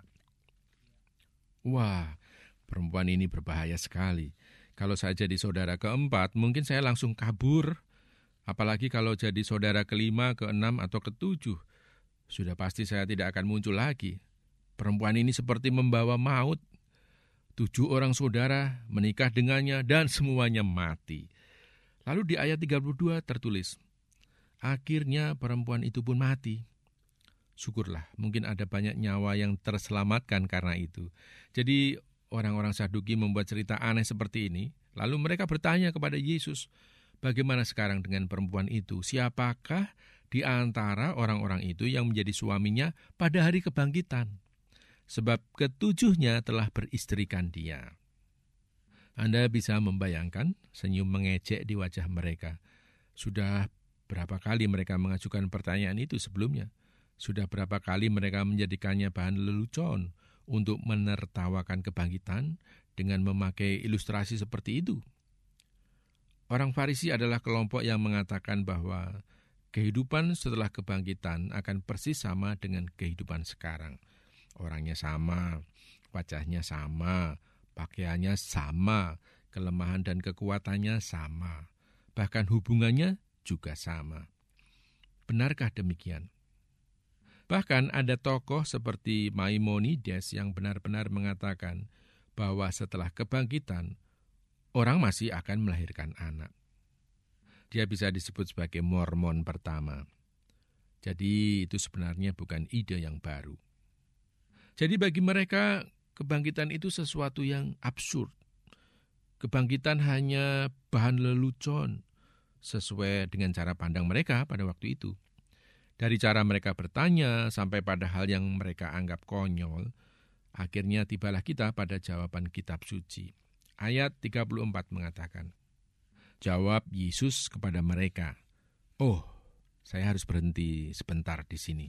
Wah, perempuan ini berbahaya sekali. Kalau saya jadi saudara keempat, mungkin saya langsung kabur. Apalagi kalau jadi saudara kelima, keenam, atau ketujuh. Sudah pasti saya tidak akan muncul lagi. Perempuan ini seperti membawa maut. Tujuh orang saudara menikah dengannya dan semuanya mati. Lalu di ayat tiga puluh dua tertulis, akhirnya perempuan itu pun mati. Syukurlah, mungkin ada banyak nyawa yang terselamatkan karena itu. Jadi orang-orang Saduki membuat cerita aneh seperti ini, lalu mereka bertanya kepada Yesus, bagaimana sekarang dengan perempuan itu? Siapakah di antara orang-orang itu yang menjadi suaminya pada hari kebangkitan? Sebab ketujuhnya telah beristrikan dia. Anda bisa membayangkan senyum mengejek di wajah mereka. Sudah berapa kali mereka mengajukan pertanyaan itu sebelumnya? Sudah berapa kali mereka menjadikannya bahan lelucon untuk menertawakan kebangkitan dengan memakai ilustrasi seperti itu? Orang Farisi adalah kelompok yang mengatakan bahwa kehidupan setelah kebangkitan akan persis sama dengan kehidupan sekarang. Orangnya sama, wajahnya sama, pakaiannya sama, kelemahan dan kekuatannya sama, bahkan hubungannya juga sama. Benarkah demikian? Bahkan ada tokoh seperti Maimonides yang benar-benar mengatakan bahwa setelah kebangkitan, orang masih akan melahirkan anak. Dia bisa disebut sebagai Mormon pertama. Jadi itu sebenarnya bukan ide yang baru. Jadi bagi mereka, kebangkitan itu sesuatu yang absurd. Kebangkitan hanya bahan lelucon, sesuai dengan cara pandang mereka pada waktu itu. Dari cara mereka bertanya sampai pada hal yang mereka anggap konyol, akhirnya tibalah kita pada jawaban kitab suci. Ayat tiga puluh empat mengatakan, jawab Yesus kepada mereka, oh, saya harus berhenti sebentar di sini.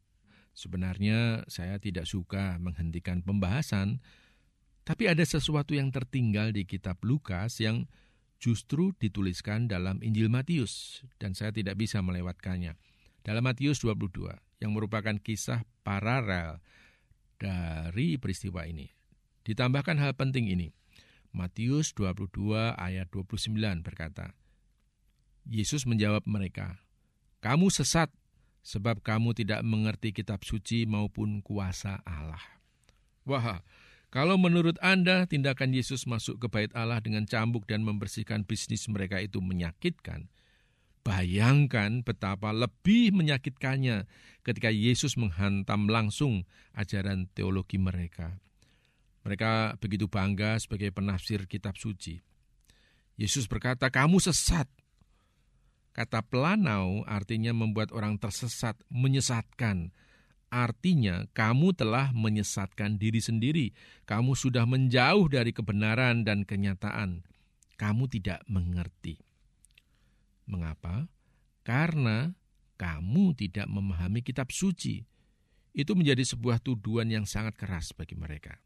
Sebenarnya saya tidak suka menghentikan pembahasan, tapi ada sesuatu yang tertinggal di kitab Lukas yang justru dituliskan dalam Injil Matius, dan saya tidak bisa melewatkannya. Dalam Matius dua puluh dua, yang merupakan kisah paralel dari peristiwa ini. Ditambahkan hal penting ini, Matius dua puluh dua ayat dua puluh sembilan berkata, Yesus menjawab mereka, kamu sesat, sebab kamu tidak mengerti kitab suci maupun kuasa Allah. Wah, kalau menurut Anda tindakan Yesus masuk ke bait Allah dengan cambuk dan membersihkan bisnis mereka itu menyakitkan, bayangkan betapa lebih menyakitkannya ketika Yesus menghantam langsung ajaran teologi mereka. Mereka begitu bangga sebagai penafsir kitab suci. Yesus berkata, kamu sesat. Kata pelanau artinya membuat orang tersesat, menyesatkan. Artinya kamu telah menyesatkan diri sendiri. Kamu sudah menjauh dari kebenaran dan kenyataan. Kamu tidak mengerti. Mengapa? Karena kamu tidak memahami kitab suci. Itu menjadi sebuah tuduhan yang sangat keras bagi mereka.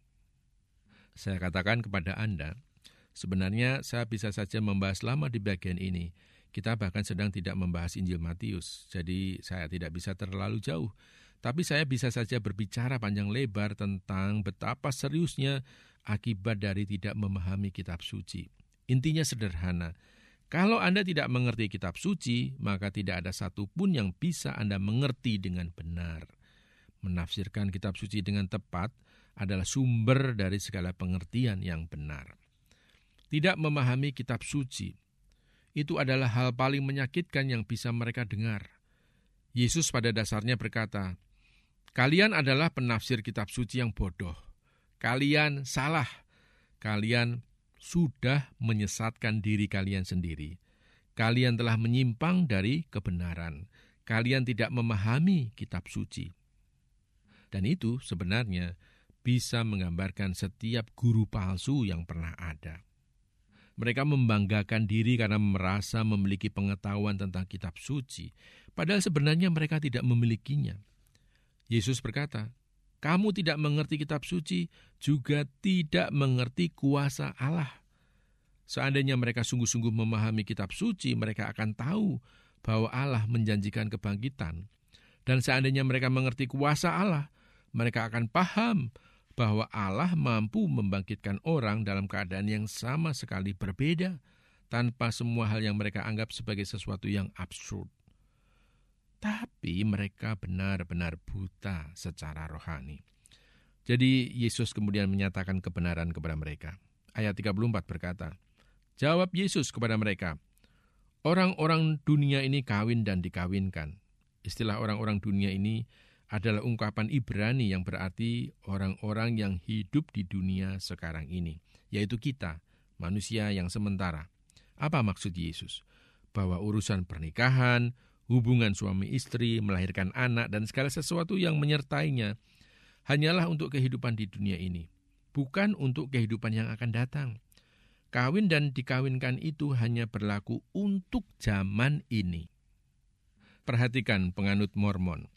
Saya katakan kepada Anda, sebenarnya saya bisa saja membahas lama di bagian ini. Kita bahkan sedang tidak membahas Injil Matius, jadi saya tidak bisa terlalu jauh. Tapi saya bisa saja berbicara panjang lebar tentang betapa seriusnya akibat dari tidak memahami kitab suci. Intinya sederhana, Kalau Anda tidak mengerti kitab suci, maka tidak ada satupun yang bisa Anda mengerti dengan benar. Menafsirkan kitab suci dengan tepat adalah sumber dari segala pengertian yang benar. Tidak memahami kitab suci, itu adalah hal paling menyakitkan yang bisa mereka dengar. Yesus pada dasarnya berkata, "Kalian adalah penafsir kitab suci yang bodoh. Kalian salah. Kalian sudah menyesatkan diri kalian sendiri. Kalian telah menyimpang dari kebenaran. Kalian tidak memahami kitab suci." Dan itu sebenarnya bisa menggambarkan setiap guru palsu yang pernah ada. Mereka membanggakan diri karena merasa memiliki pengetahuan tentang kitab suci, padahal sebenarnya mereka tidak memilikinya. Yesus berkata, "Kamu tidak mengerti kitab suci, juga tidak mengerti kuasa Allah." Seandainya mereka sungguh-sungguh memahami kitab suci, mereka akan tahu bahwa Allah menjanjikan kebangkitan. Dan seandainya mereka mengerti kuasa Allah, mereka akan paham bahwa Allah mampu membangkitkan orang dalam keadaan yang sama sekali berbeda, tanpa semua hal yang mereka anggap sebagai sesuatu yang absurd. Tapi mereka benar-benar buta secara rohani. Jadi Yesus kemudian menyatakan kebenaran kepada mereka. Ayat tiga puluh empat berkata, "Jawab Yesus kepada mereka, 'Orang-orang dunia ini kawin dan dikawinkan.'" Istilah orang-orang dunia ini adalah ungkapan Ibrani yang berarti orang-orang yang hidup di dunia sekarang ini, yaitu kita, manusia yang sementara. Apa maksud Yesus? Bahwa urusan pernikahan, hubungan suami istri, melahirkan anak, dan segala sesuatu yang menyertainya hanyalah untuk kehidupan di dunia ini, bukan untuk kehidupan yang akan datang. Kawin dan dikawinkan itu hanya berlaku untuk zaman ini. Perhatikan penganut Mormon.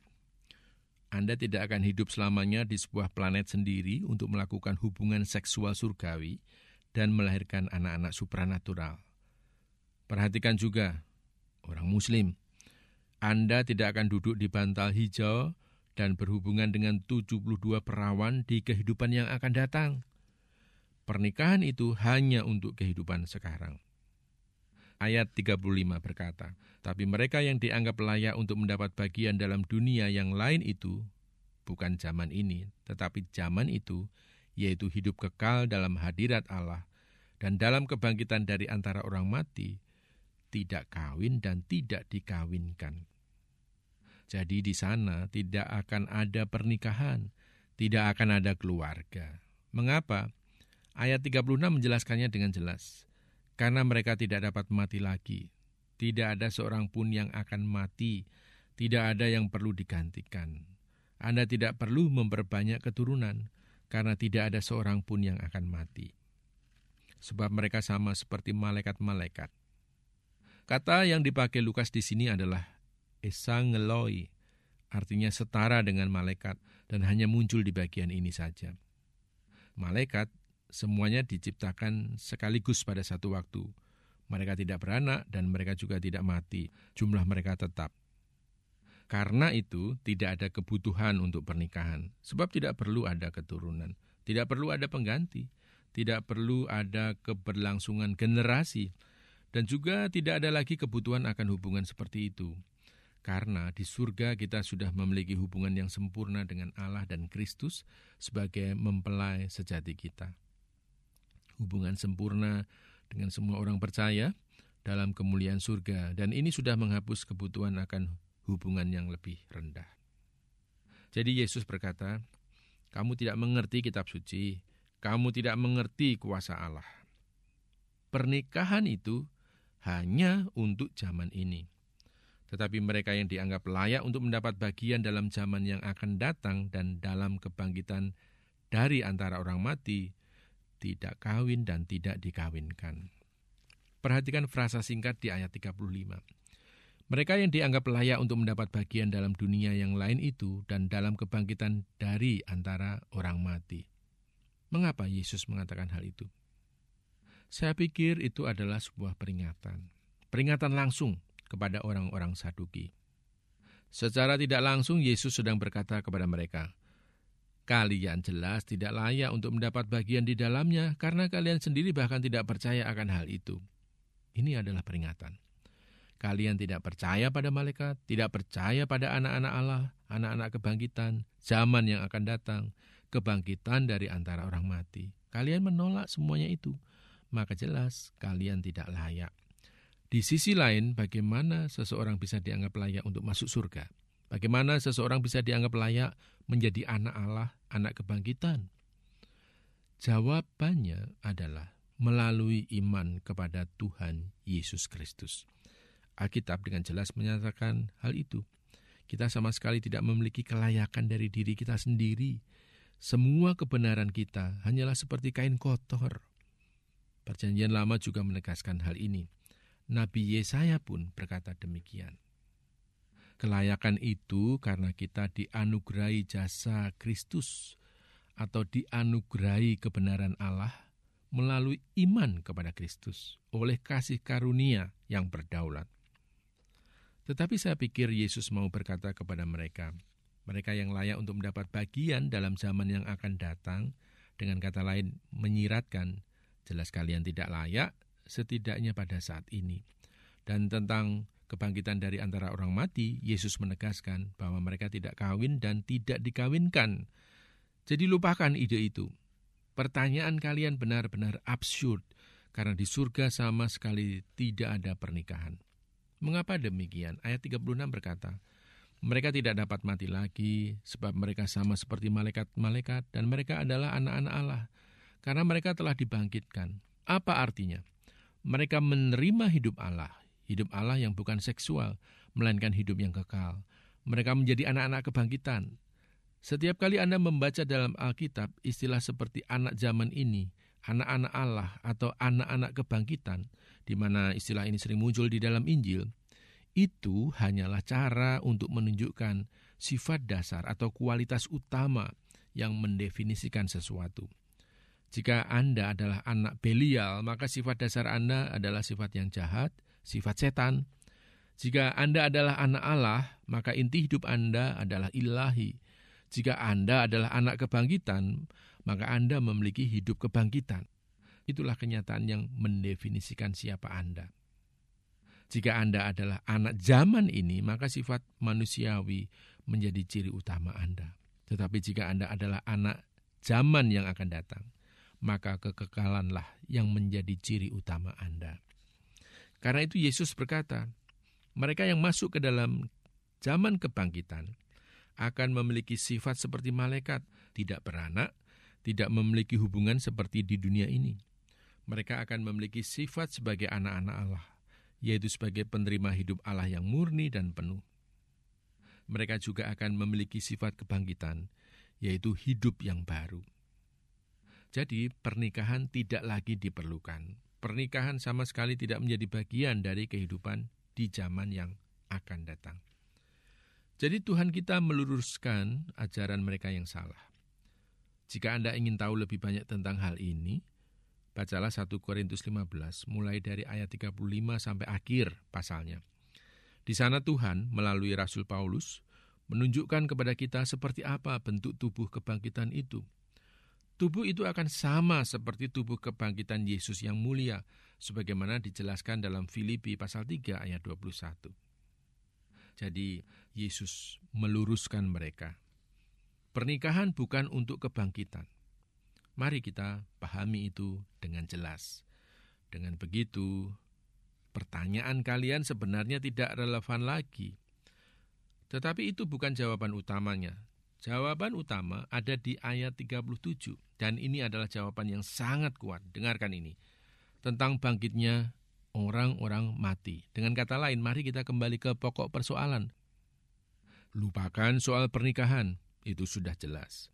Anda tidak akan hidup selamanya di sebuah planet sendiri untuk melakukan hubungan seksual surgawi dan melahirkan anak-anak supranatural. Perhatikan juga, orang Muslim, Anda tidak akan duduk di bantal hijau dan berhubungan dengan tujuh puluh dua perawan di kehidupan yang akan datang. Pernikahan itu hanya untuk kehidupan sekarang. Ayat tiga puluh lima berkata, "Tapi mereka yang dianggap layak untuk mendapat bagian dalam dunia yang lain itu, bukan zaman ini, tetapi zaman itu, yaitu hidup kekal dalam hadirat Allah, dan dalam kebangkitan dari antara orang mati, tidak kawin dan tidak dikawinkan." Jadi di sana tidak akan ada pernikahan, tidak akan ada keluarga. Mengapa? Ayat tiga puluh enam menjelaskannya dengan jelas. Karena mereka tidak dapat mati lagi. Tidak ada seorang pun yang akan mati. Tidak ada yang perlu digantikan. Anda tidak perlu memperbanyak keturunan, karena tidak ada seorang pun yang akan mati. Sebab mereka sama seperti malaikat-malaikat. Kata yang dipakai Lukas di sini adalah esangeloi, artinya setara dengan malaikat, dan hanya muncul di bagian ini saja. Malaikat semuanya diciptakan sekaligus pada satu waktu. Mereka tidak beranak dan mereka juga tidak mati. Jumlah mereka tetap. Karena itu tidak ada kebutuhan untuk pernikahan. Sebab tidak perlu ada keturunan. Tidak perlu ada pengganti. Tidak perlu ada keberlangsungan generasi. Dan juga tidak ada lagi kebutuhan akan hubungan seperti itu. Karena di surga kita sudah memiliki hubungan yang sempurna dengan Allah dan Kristus sebagai mempelai sejati kita. Hubungan sempurna dengan semua orang percaya dalam kemuliaan surga, dan ini sudah menghapus kebutuhan akan hubungan yang lebih rendah. Jadi Yesus berkata, "Kamu tidak mengerti kitab suci, kamu tidak mengerti kuasa Allah." Pernikahan itu hanya untuk zaman ini. Tetapi mereka yang dianggap layak untuk mendapat bagian dalam zaman yang akan datang dan dalam kebangkitan dari antara orang mati, tidak kawin dan tidak dikawinkan. Perhatikan frasa singkat di ayat tiga puluh lima. Mereka yang dianggap layak untuk mendapat bagian dalam dunia yang lain itu dan dalam kebangkitan dari antara orang mati. Mengapa Yesus mengatakan hal itu? Saya pikir itu adalah sebuah peringatan. Peringatan langsung kepada orang-orang Saduki. Secara tidak langsung Yesus sedang berkata kepada mereka, "Kalian jelas tidak layak untuk mendapat bagian di dalamnya karena kalian sendiri bahkan tidak percaya akan hal itu." Ini adalah peringatan. Kalian tidak percaya pada malaikat, tidak percaya pada anak-anak Allah, anak-anak kebangkitan, zaman yang akan datang, kebangkitan dari antara orang mati. Kalian menolak semuanya itu, maka jelas kalian tidak layak. Di sisi lain, bagaimana seseorang bisa dianggap layak untuk masuk surga? Bagaimana seseorang bisa dianggap layak menjadi anak Allah, anak kebangkitan? Jawabannya adalah melalui iman kepada Tuhan Yesus Kristus. Alkitab dengan jelas menyatakan hal itu. Kita sama sekali tidak memiliki kelayakan dari diri kita sendiri. Semua kebenaran kita hanyalah seperti kain kotor. Perjanjian Lama juga menegaskan hal ini. Nabi Yesaya pun berkata demikian. Kelayakan itu karena kita dianugerahi jasa Kristus atau dianugerahi kebenaran Allah melalui iman kepada Kristus oleh kasih karunia yang berdaulat. Tetapi saya pikir Yesus mau berkata kepada mereka, mereka yang layak untuk mendapat bagian dalam zaman yang akan datang, dengan kata lain menyiratkan, jelas kalian tidak layak setidaknya pada saat ini. Dan tentang kebangkitan dari antara orang mati, Yesus menegaskan bahwa mereka tidak kawin dan tidak dikawinkan. Jadi lupakan ide itu. Pertanyaan kalian benar-benar absurd, karena di surga sama sekali tidak ada pernikahan. Mengapa demikian? Ayat tiga puluh enam berkata, mereka tidak dapat mati lagi, sebab mereka sama seperti malaikat-malaikat, dan mereka adalah anak-anak Allah, karena mereka telah dibangkitkan. Apa artinya? Mereka menerima hidup Allah, hidup Allah yang bukan seksual, melainkan hidup yang kekal. Mereka menjadi anak-anak kebangkitan. Setiap kali Anda membaca dalam Alkitab istilah seperti anak zaman ini, anak-anak Allah atau anak-anak kebangkitan, di mana istilah ini sering muncul di dalam Injil, itu hanyalah cara untuk menunjukkan sifat dasar atau kualitas utama yang mendefinisikan sesuatu. Jika Anda adalah anak Belial, maka sifat dasar Anda adalah sifat yang jahat, sifat setan. Jika Anda adalah anak Allah, maka inti hidup Anda adalah ilahi. Jika Anda adalah anak kebangkitan, maka Anda memiliki hidup kebangkitan. Itulah kenyataan yang mendefinisikan siapa Anda. Jika Anda adalah anak zaman ini, maka sifat manusiawi menjadi ciri utama Anda. Tetapi jika Anda adalah anak zaman yang akan datang, maka kekekalanlah yang menjadi ciri utama Anda. Karena itu Yesus berkata, mereka yang masuk ke dalam zaman kebangkitan akan memiliki sifat seperti malaikat, tidak beranak, tidak memiliki hubungan seperti di dunia ini. Mereka akan memiliki sifat sebagai anak-anak Allah, yaitu sebagai penerima hidup Allah yang murni dan penuh. Mereka juga akan memiliki sifat kebangkitan, yaitu hidup yang baru. Jadi pernikahan tidak lagi diperlukan. Pernikahan sama sekali tidak menjadi bagian dari kehidupan di zaman yang akan datang. Jadi Tuhan kita meluruskan ajaran mereka yang salah. Jika Anda ingin tahu lebih banyak tentang hal ini, bacalah satu Korintus lima belas mulai dari ayat tiga puluh lima sampai akhir pasalnya. Di sana Tuhan melalui Rasul Paulus menunjukkan kepada kita seperti apa bentuk tubuh kebangkitan itu. Tubuh itu akan sama seperti tubuh kebangkitan Yesus yang mulia, sebagaimana dijelaskan dalam Filipi pasal tiga ayat dua puluh satu. Jadi Yesus meluruskan mereka. Pernikahan bukan untuk kebangkitan. Mari kita pahami itu dengan jelas. Dengan begitu, pertanyaan kalian sebenarnya tidak relevan lagi. Tetapi itu bukan jawaban utamanya. Jawaban utama ada di ayat tiga puluh tujuh. Dan ini adalah jawaban yang sangat kuat. Dengarkan ini. Tentang bangkitnya orang-orang mati. Dengan kata lain, mari kita kembali ke pokok persoalan. Lupakan soal pernikahan. Itu sudah jelas.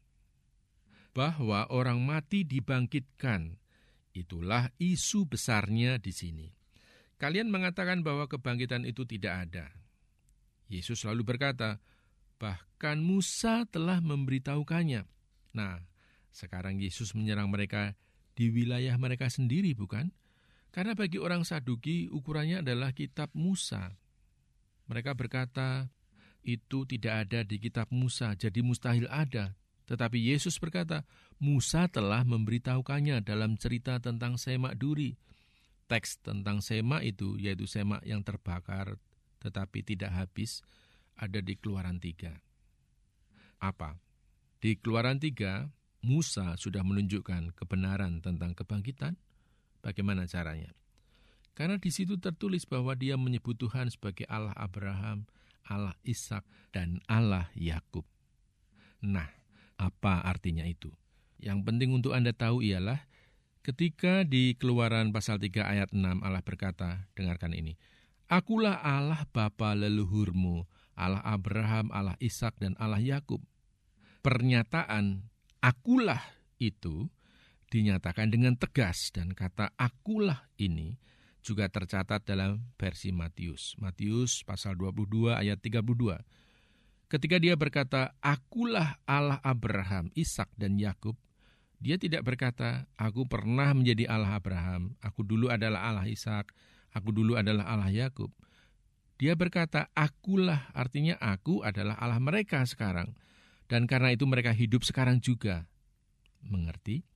Bahwa orang mati dibangkitkan. Itulah isu besarnya di sini. Kalian mengatakan bahwa kebangkitan itu tidak ada. Yesus selalu berkata, bahkan Musa telah memberitahukannya. Nah, sekarang Yesus menyerang mereka di wilayah mereka sendiri, bukan? Karena bagi orang Saduki, ukurannya adalah kitab Musa. Mereka berkata, itu tidak ada di kitab Musa, jadi mustahil ada. Tetapi Yesus berkata, Musa telah memberitahukannya dalam cerita tentang semak duri. teks tentang semak itu, yaitu semak yang terbakar tetapi tidak habis, ada di Keluaran tiga. Apa? Di Keluaran tiga, Musa sudah menunjukkan kebenaran tentang kebangkitan. Bagaimana caranya? Karena di situ tertulis bahwa dia menyebut Tuhan sebagai Allah Abraham, Allah Ishak, dan Allah Yakub. Nah, apa artinya itu? Yang penting untuk Anda tahu ialah ketika di Keluaran pasal tiga ayat enam Allah berkata, dengarkan ini, Akulah Allah bapa leluhurmu, Allah Abraham, Allah Ishak, dan Allah Yakub. Pernyataan akulah itu dinyatakan dengan tegas, dan kata akulah ini juga tercatat dalam versi Matius. Matius pasal dua puluh dua ayat tiga puluh dua. Ketika dia berkata, akulah Allah Abraham, Ishak, dan Yakub, dia tidak berkata, aku pernah menjadi Allah Abraham, aku dulu adalah Allah Ishak, aku dulu adalah Allah Yakub. Dia berkata, akulah, artinya aku adalah Allah mereka sekarang. Dan karena itu mereka hidup sekarang juga. Mengerti?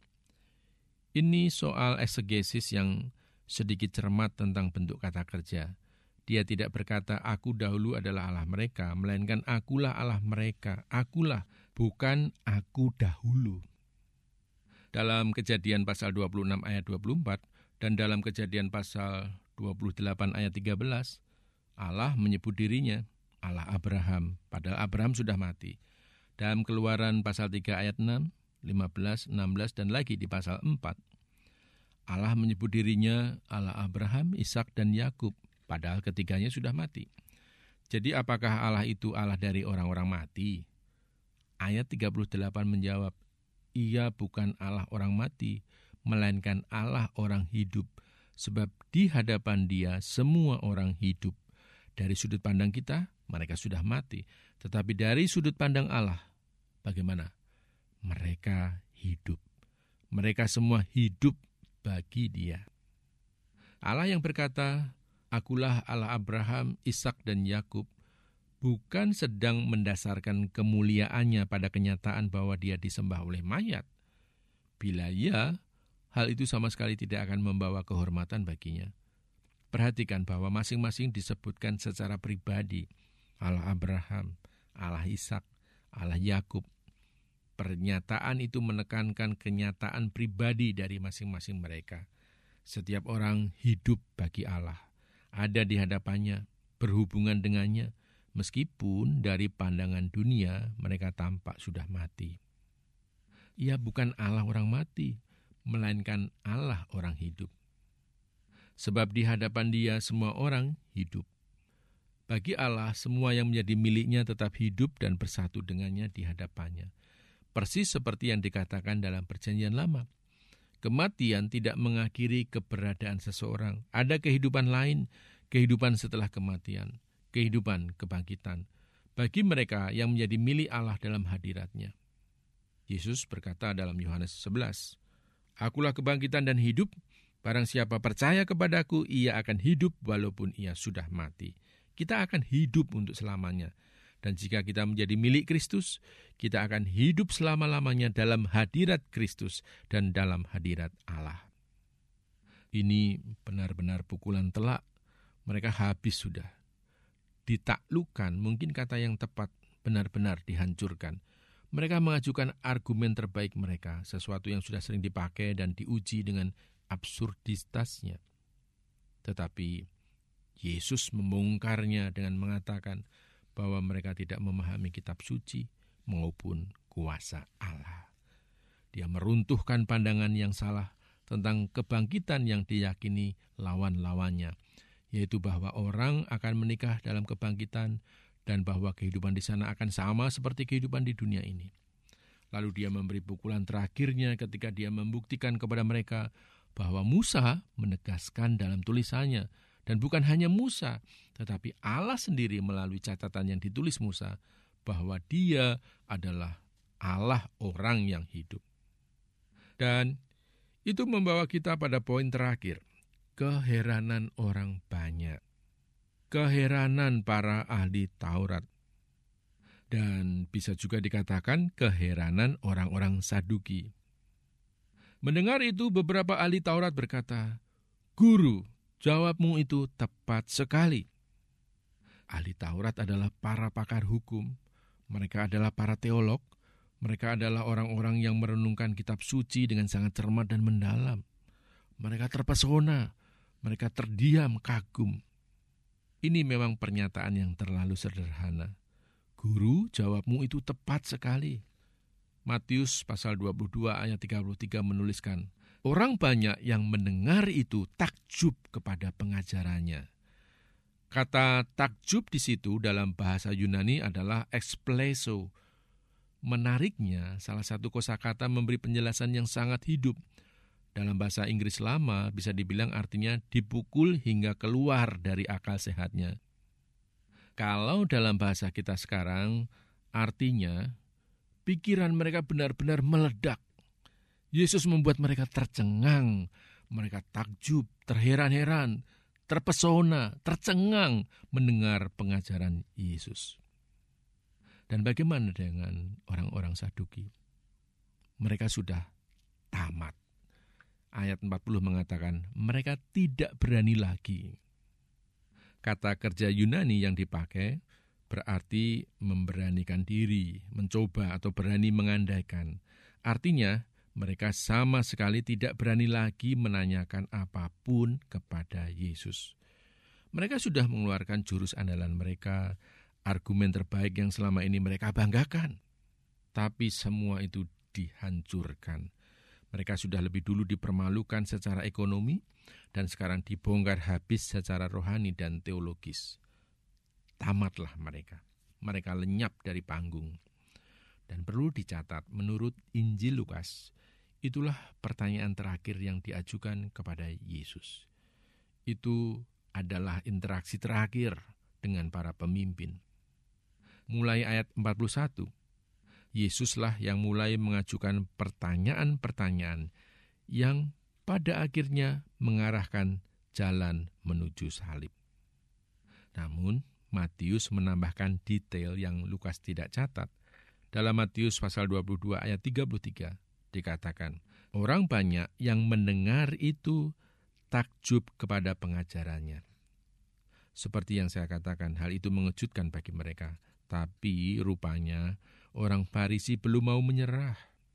Ini soal eksegesis yang sedikit cermat tentang bentuk kata kerja. Dia tidak berkata, aku dahulu adalah Allah mereka, melainkan akulah Allah mereka. Akulah, bukan aku dahulu. Dalam Kejadian pasal dua puluh enam ayat dua puluh empat, dan dalam Kejadian pasal dua puluh delapan ayat tiga belas, Allah menyebut dirinya Allah Abraham, padahal Abraham sudah mati. Dalam Keluaran pasal tiga ayat enam, lima belas, enam belas, dan lagi di pasal empat, Allah menyebut dirinya Allah Abraham, Ishak, dan Yakub, padahal ketiganya sudah mati. Jadi apakah Allah itu Allah dari orang-orang mati? Ayat tiga puluh delapan menjawab, Ia bukan Allah orang mati, melainkan Allah orang hidup, sebab di hadapan Dia semua orang hidup. Dari sudut pandang kita, mereka sudah mati. Tetapi dari sudut pandang Allah, bagaimana? Mereka hidup. Mereka semua hidup bagi Dia. Allah yang berkata, akulah Allah Abraham, Ishak, dan Yakub, bukan sedang mendasarkan kemuliaannya pada kenyataan bahwa Dia disembah oleh mayat. Bila ya, hal itu sama sekali tidak akan membawa kehormatan baginya. Perhatikan bahwa masing-masing disebutkan secara pribadi. Allah Abraham, Allah Ishak, Allah Yakub. Pernyataan itu menekankan kenyataan pribadi dari masing-masing mereka. Setiap orang hidup bagi Allah, ada di hadapannya, berhubungan dengannya, meskipun dari pandangan dunia mereka tampak sudah mati. Ia bukan Allah orang mati, melainkan Allah orang hidup. Sebab di hadapan Dia semua orang hidup. Bagi Allah, semua yang menjadi miliknya tetap hidup dan bersatu dengannya di hadapannya. Persis seperti yang dikatakan dalam Perjanjian Lama. Kematian tidak mengakhiri keberadaan seseorang. Ada kehidupan lain, kehidupan setelah kematian, kehidupan kebangkitan. Bagi mereka yang menjadi milik Allah dalam hadirat-Nya. Yesus berkata dalam Yohanes sebelas, Akulah kebangkitan dan hidup, barang siapa percaya kepadaku, ia akan hidup walaupun ia sudah mati. Kita akan hidup untuk selamanya. Dan jika kita menjadi milik Kristus, kita akan hidup selama-lamanya dalam hadirat Kristus dan dalam hadirat Allah. Ini benar-benar pukulan telak. Mereka habis sudah. Ditaklukkan, mungkin kata yang tepat, benar-benar dihancurkan. Mereka mengajukan argumen terbaik mereka, sesuatu yang sudah sering dipakai dan diuji dengan absurditasnya. Tetapi Yesus membongkarnya dengan mengatakan bahwa mereka tidak memahami kitab suci maupun kuasa Allah. Dia meruntuhkan pandangan yang salah tentang kebangkitan yang diyakini lawan-lawannya, yaitu bahwa orang akan menikah dalam kebangkitan dan bahwa kehidupan di sana akan sama seperti kehidupan di dunia ini. Lalu dia memberi pukulan terakhirnya ketika dia membuktikan kepada mereka bahwa Musa menegaskan dalam tulisannya, dan bukan hanya Musa, tetapi Allah sendiri melalui catatan yang ditulis Musa, bahwa Dia adalah Allah orang yang hidup. Dan itu membawa kita pada poin terakhir, keheranan orang banyak. Keheranan para ahli Taurat. Dan bisa juga dikatakan keheranan orang-orang Saduki. Mendengar itu beberapa ahli Taurat berkata, Guru, jawabmu itu tepat sekali. Ahli Taurat adalah para pakar hukum. Mereka adalah para teolog. Mereka adalah orang-orang yang merenungkan kitab suci dengan sangat cermat dan mendalam. Mereka terpesona. Mereka terdiam kagum. Ini memang pernyataan yang terlalu sederhana. Guru, jawabmu itu tepat sekali. Matius pasal dua puluh dua ayat tiga puluh tiga menuliskan, orang banyak yang mendengar itu takjub kepada pengajarannya. Kata takjub di situ dalam bahasa Yunani adalah ekspleso. Menariknya, salah satu kosakata memberi penjelasan yang sangat hidup. Dalam bahasa Inggris lama bisa dibilang artinya dipukul hingga keluar dari akal sehatnya. Kalau dalam bahasa kita sekarang, artinya pikiran mereka benar-benar meledak. Yesus membuat mereka tercengang, mereka takjub, terheran-heran, terpesona, tercengang mendengar pengajaran Yesus. Dan bagaimana dengan orang-orang Saduki? Mereka sudah tamat. Ayat empat puluh mengatakan, mereka tidak berani lagi. Kata kerja Yunani yang dipakai berarti memberanikan diri, mencoba atau berani mengandaikan. Artinya, mereka sama sekali tidak berani lagi menanyakan apapun kepada Yesus. Mereka sudah mengeluarkan jurus andalan mereka, argumen terbaik yang selama ini mereka banggakan. Tapi semua itu dihancurkan. Mereka sudah lebih dulu dipermalukan secara ekonomi dan sekarang dibongkar habis secara rohani dan teologis. Tamatlah mereka. Mereka lenyap dari panggung. Dan perlu dicatat, menurut Injil Lukas, itulah pertanyaan terakhir yang diajukan kepada Yesus. Itu adalah interaksi terakhir dengan para pemimpin. Mulai ayat empat puluh satu, Yesuslah yang mulai mengajukan pertanyaan-pertanyaan yang pada akhirnya mengarahkan jalan menuju salib. Namun, Matius menambahkan detail yang Lukas tidak catat. Dalam Matius pasal dua puluh dua ayat tiga puluh tiga dikatakan, orang banyak yang mendengar itu takjub kepada pengajarannya. Seperti yang saya katakan, hal itu mengejutkan bagi mereka. Tapi rupanya orang Farisi belum mau menyerah.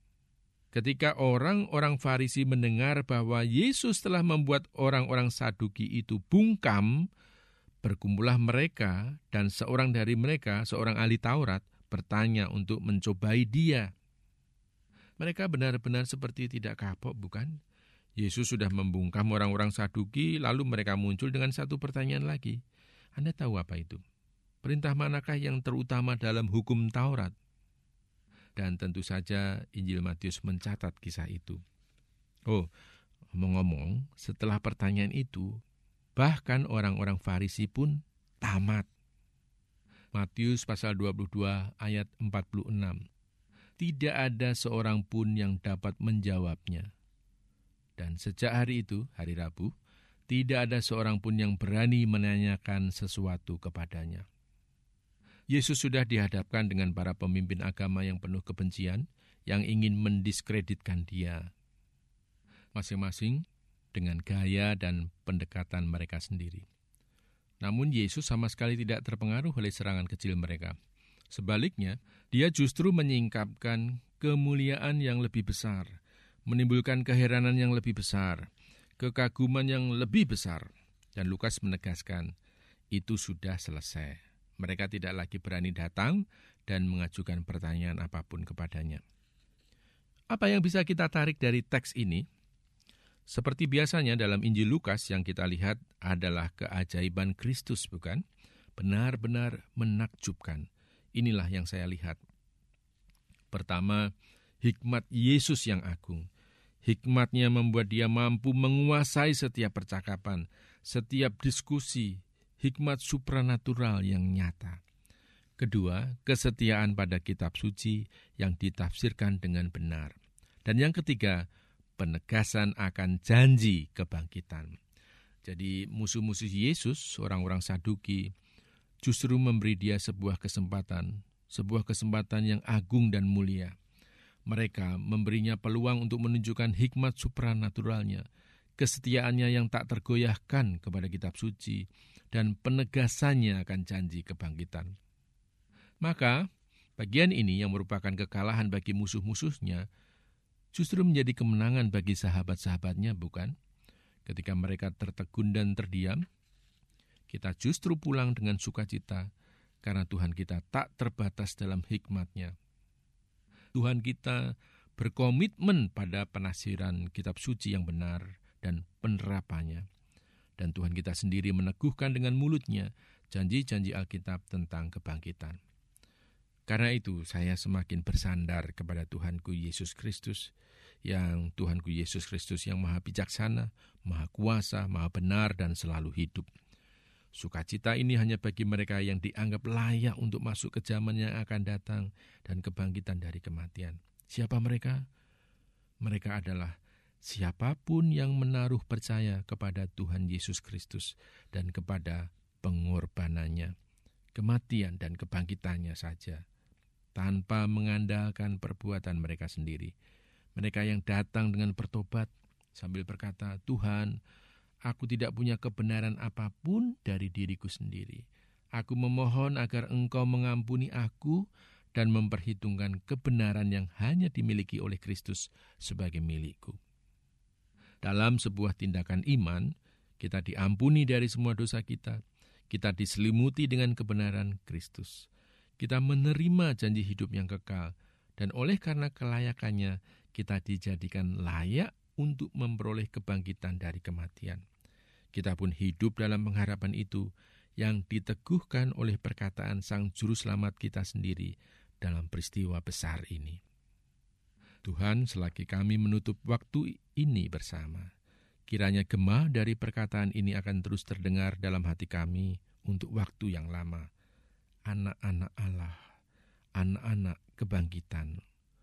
Ketika orang-orang Farisi mendengar bahwa Yesus telah membuat orang-orang Saduki itu bungkam, berkumpullah mereka dan seorang dari mereka, seorang ahli Taurat, bertanya untuk mencobai dia. Mereka benar-benar seperti tidak kapok, bukan? Yesus sudah membungkam orang-orang Saduki, lalu mereka muncul dengan satu pertanyaan lagi. Anda tahu apa itu? Perintah manakah yang terutama dalam hukum Taurat? Dan tentu saja Injil Matius mencatat kisah itu. Oh, ngomong-ngomong, setelah pertanyaan itu, bahkan orang-orang Farisi pun tamat. Matius pasal dua puluh dua ayat empat puluh enam. Tidak ada seorang pun yang dapat menjawabnya. Dan sejak hari itu, hari Rabu, tidak ada seorang pun yang berani menanyakan sesuatu kepadanya. Yesus sudah dihadapkan dengan para pemimpin agama yang penuh kebencian, yang ingin mendiskreditkan dia. Masing-masing dengan gaya dan pendekatan mereka sendiri. Namun Yesus sama sekali tidak terpengaruh oleh serangan kecil mereka. Sebaliknya, dia justru menyingkapkan kemuliaan yang lebih besar, menimbulkan keheranan yang lebih besar, kekaguman yang lebih besar. Dan Lukas menegaskan, itu sudah selesai. Mereka tidak lagi berani datang dan mengajukan pertanyaan apapun kepadanya. Apa yang bisa kita tarik dari teks ini? Seperti biasanya dalam Injil Lukas yang kita lihat adalah keajaiban Kristus, bukan? Benar-benar menakjubkan. Inilah yang saya lihat. Pertama, hikmat Yesus yang agung. Hikmatnya membuat dia mampu menguasai setiap percakapan, setiap diskusi, hikmat supranatural yang nyata. Kedua, kesetiaan pada kitab suci yang ditafsirkan dengan benar. Dan yang ketiga, penegasan akan janji kebangkitan. Jadi musuh-musuh Yesus, orang-orang Saduki, justru memberi dia sebuah kesempatan, sebuah kesempatan yang agung dan mulia. Mereka memberinya peluang untuk menunjukkan hikmat supranaturalnya, kesetiaannya yang tak tergoyahkan kepada kitab suci, dan penegasannya akan janji kebangkitan. Maka, bagian ini yang merupakan kekalahan bagi musuh-musuhnya, justru menjadi kemenangan bagi sahabat-sahabatnya, bukan? Ketika mereka tertegun dan terdiam, kita justru pulang dengan sukacita, karena Tuhan kita tak terbatas dalam hikmat-Nya. Tuhan kita berkomitmen pada penafsiran kitab suci yang benar dan penerapannya. Dan Tuhan kita sendiri meneguhkan dengan mulutnya janji-janji Alkitab tentang kebangkitan. Karena itu saya semakin bersandar kepada Tuhanku Yesus Kristus, yang Tuhanku Yesus Kristus yang maha bijaksana, maha kuasa, maha benar, dan selalu hidup. Sukacita ini hanya bagi mereka yang dianggap layak untuk masuk ke zaman yang akan datang dan kebangkitan dari kematian. Siapa mereka? Mereka adalah siapapun yang menaruh percaya kepada Tuhan Yesus Kristus dan kepada pengorbanannya, kematian dan kebangkitannya saja, tanpa mengandalkan perbuatan mereka sendiri. Mereka yang datang dengan bertobat sambil berkata, Tuhan, aku tidak punya kebenaran apapun dari diriku sendiri. Aku memohon agar Engkau mengampuni aku dan memperhitungkan kebenaran yang hanya dimiliki oleh Kristus sebagai milikku. Dalam sebuah tindakan iman, kita diampuni dari semua dosa kita. Kita diselimuti dengan kebenaran Kristus. Kita menerima janji hidup yang kekal. Dan oleh karena kelayakannya, kita dijadikan layak untuk memperoleh kebangkitan dari kematian. Kita pun hidup dalam pengharapan itu yang diteguhkan oleh perkataan Sang Juru Selamat kita sendiri dalam peristiwa besar ini. Tuhan, selagi kami menutup waktu ini bersama, kiranya gema dari perkataan ini akan terus terdengar dalam hati kami untuk waktu yang lama. Anak-anak Allah, anak-anak kebangkitan.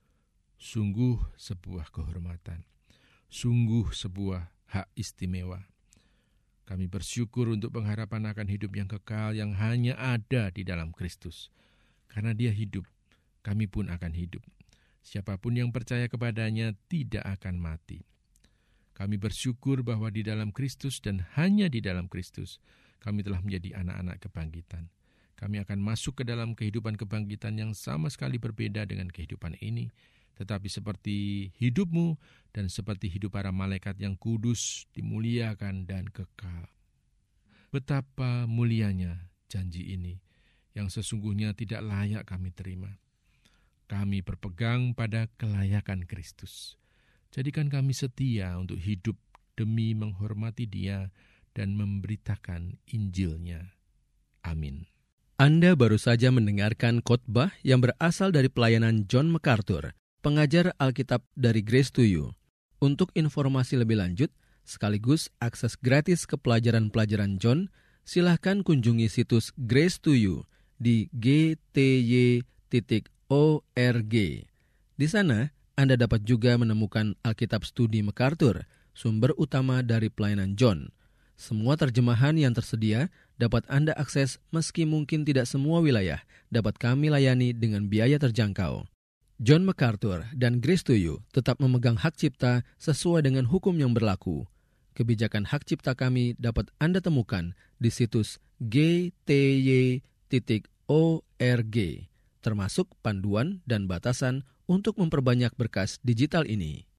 Sungguh sebuah kehormatan, sungguh sebuah hak istimewa. Kami bersyukur untuk pengharapan akan hidup yang kekal yang hanya ada di dalam Kristus. Karena Dia hidup, kami pun akan hidup. Siapapun yang percaya kepadanya tidak akan mati. Kami bersyukur bahwa di dalam Kristus dan hanya di dalam Kristus, kami telah menjadi anak-anak kebangkitan. Kami akan masuk ke dalam kehidupan kebangkitan yang sama sekali berbeda dengan kehidupan ini, tetapi seperti hidupmu dan seperti hidup para malaikat yang kudus, dimuliakan dan kekal. Betapa mulianya janji ini, yang sesungguhnya tidak layak kami terima. Kami berpegang pada kelayakan Kristus. Jadikan kami setia untuk hidup demi menghormati Dia dan memberitakan Injil-Nya. Amin. Anda baru saja mendengarkan khotbah yang berasal dari pelayanan John MacArthur, pengajar Alkitab dari Grace to You. Untuk informasi lebih lanjut, sekaligus akses gratis ke pelajaran-pelajaran John, silahkan kunjungi situs Grace to You di g t y titik org. Di sana, Anda dapat juga menemukan Alkitab Studi MacArthur, sumber utama dari pelayanan John. Semua terjemahan yang tersedia dapat Anda akses meski mungkin tidak semua wilayah dapat kami layani dengan biaya terjangkau. John MacArthur dan Grace to You tetap memegang hak cipta sesuai dengan hukum yang berlaku. Kebijakan hak cipta kami dapat Anda temukan di situs g t y titik org, termasuk panduan dan batasan untuk memperbanyak berkas digital ini.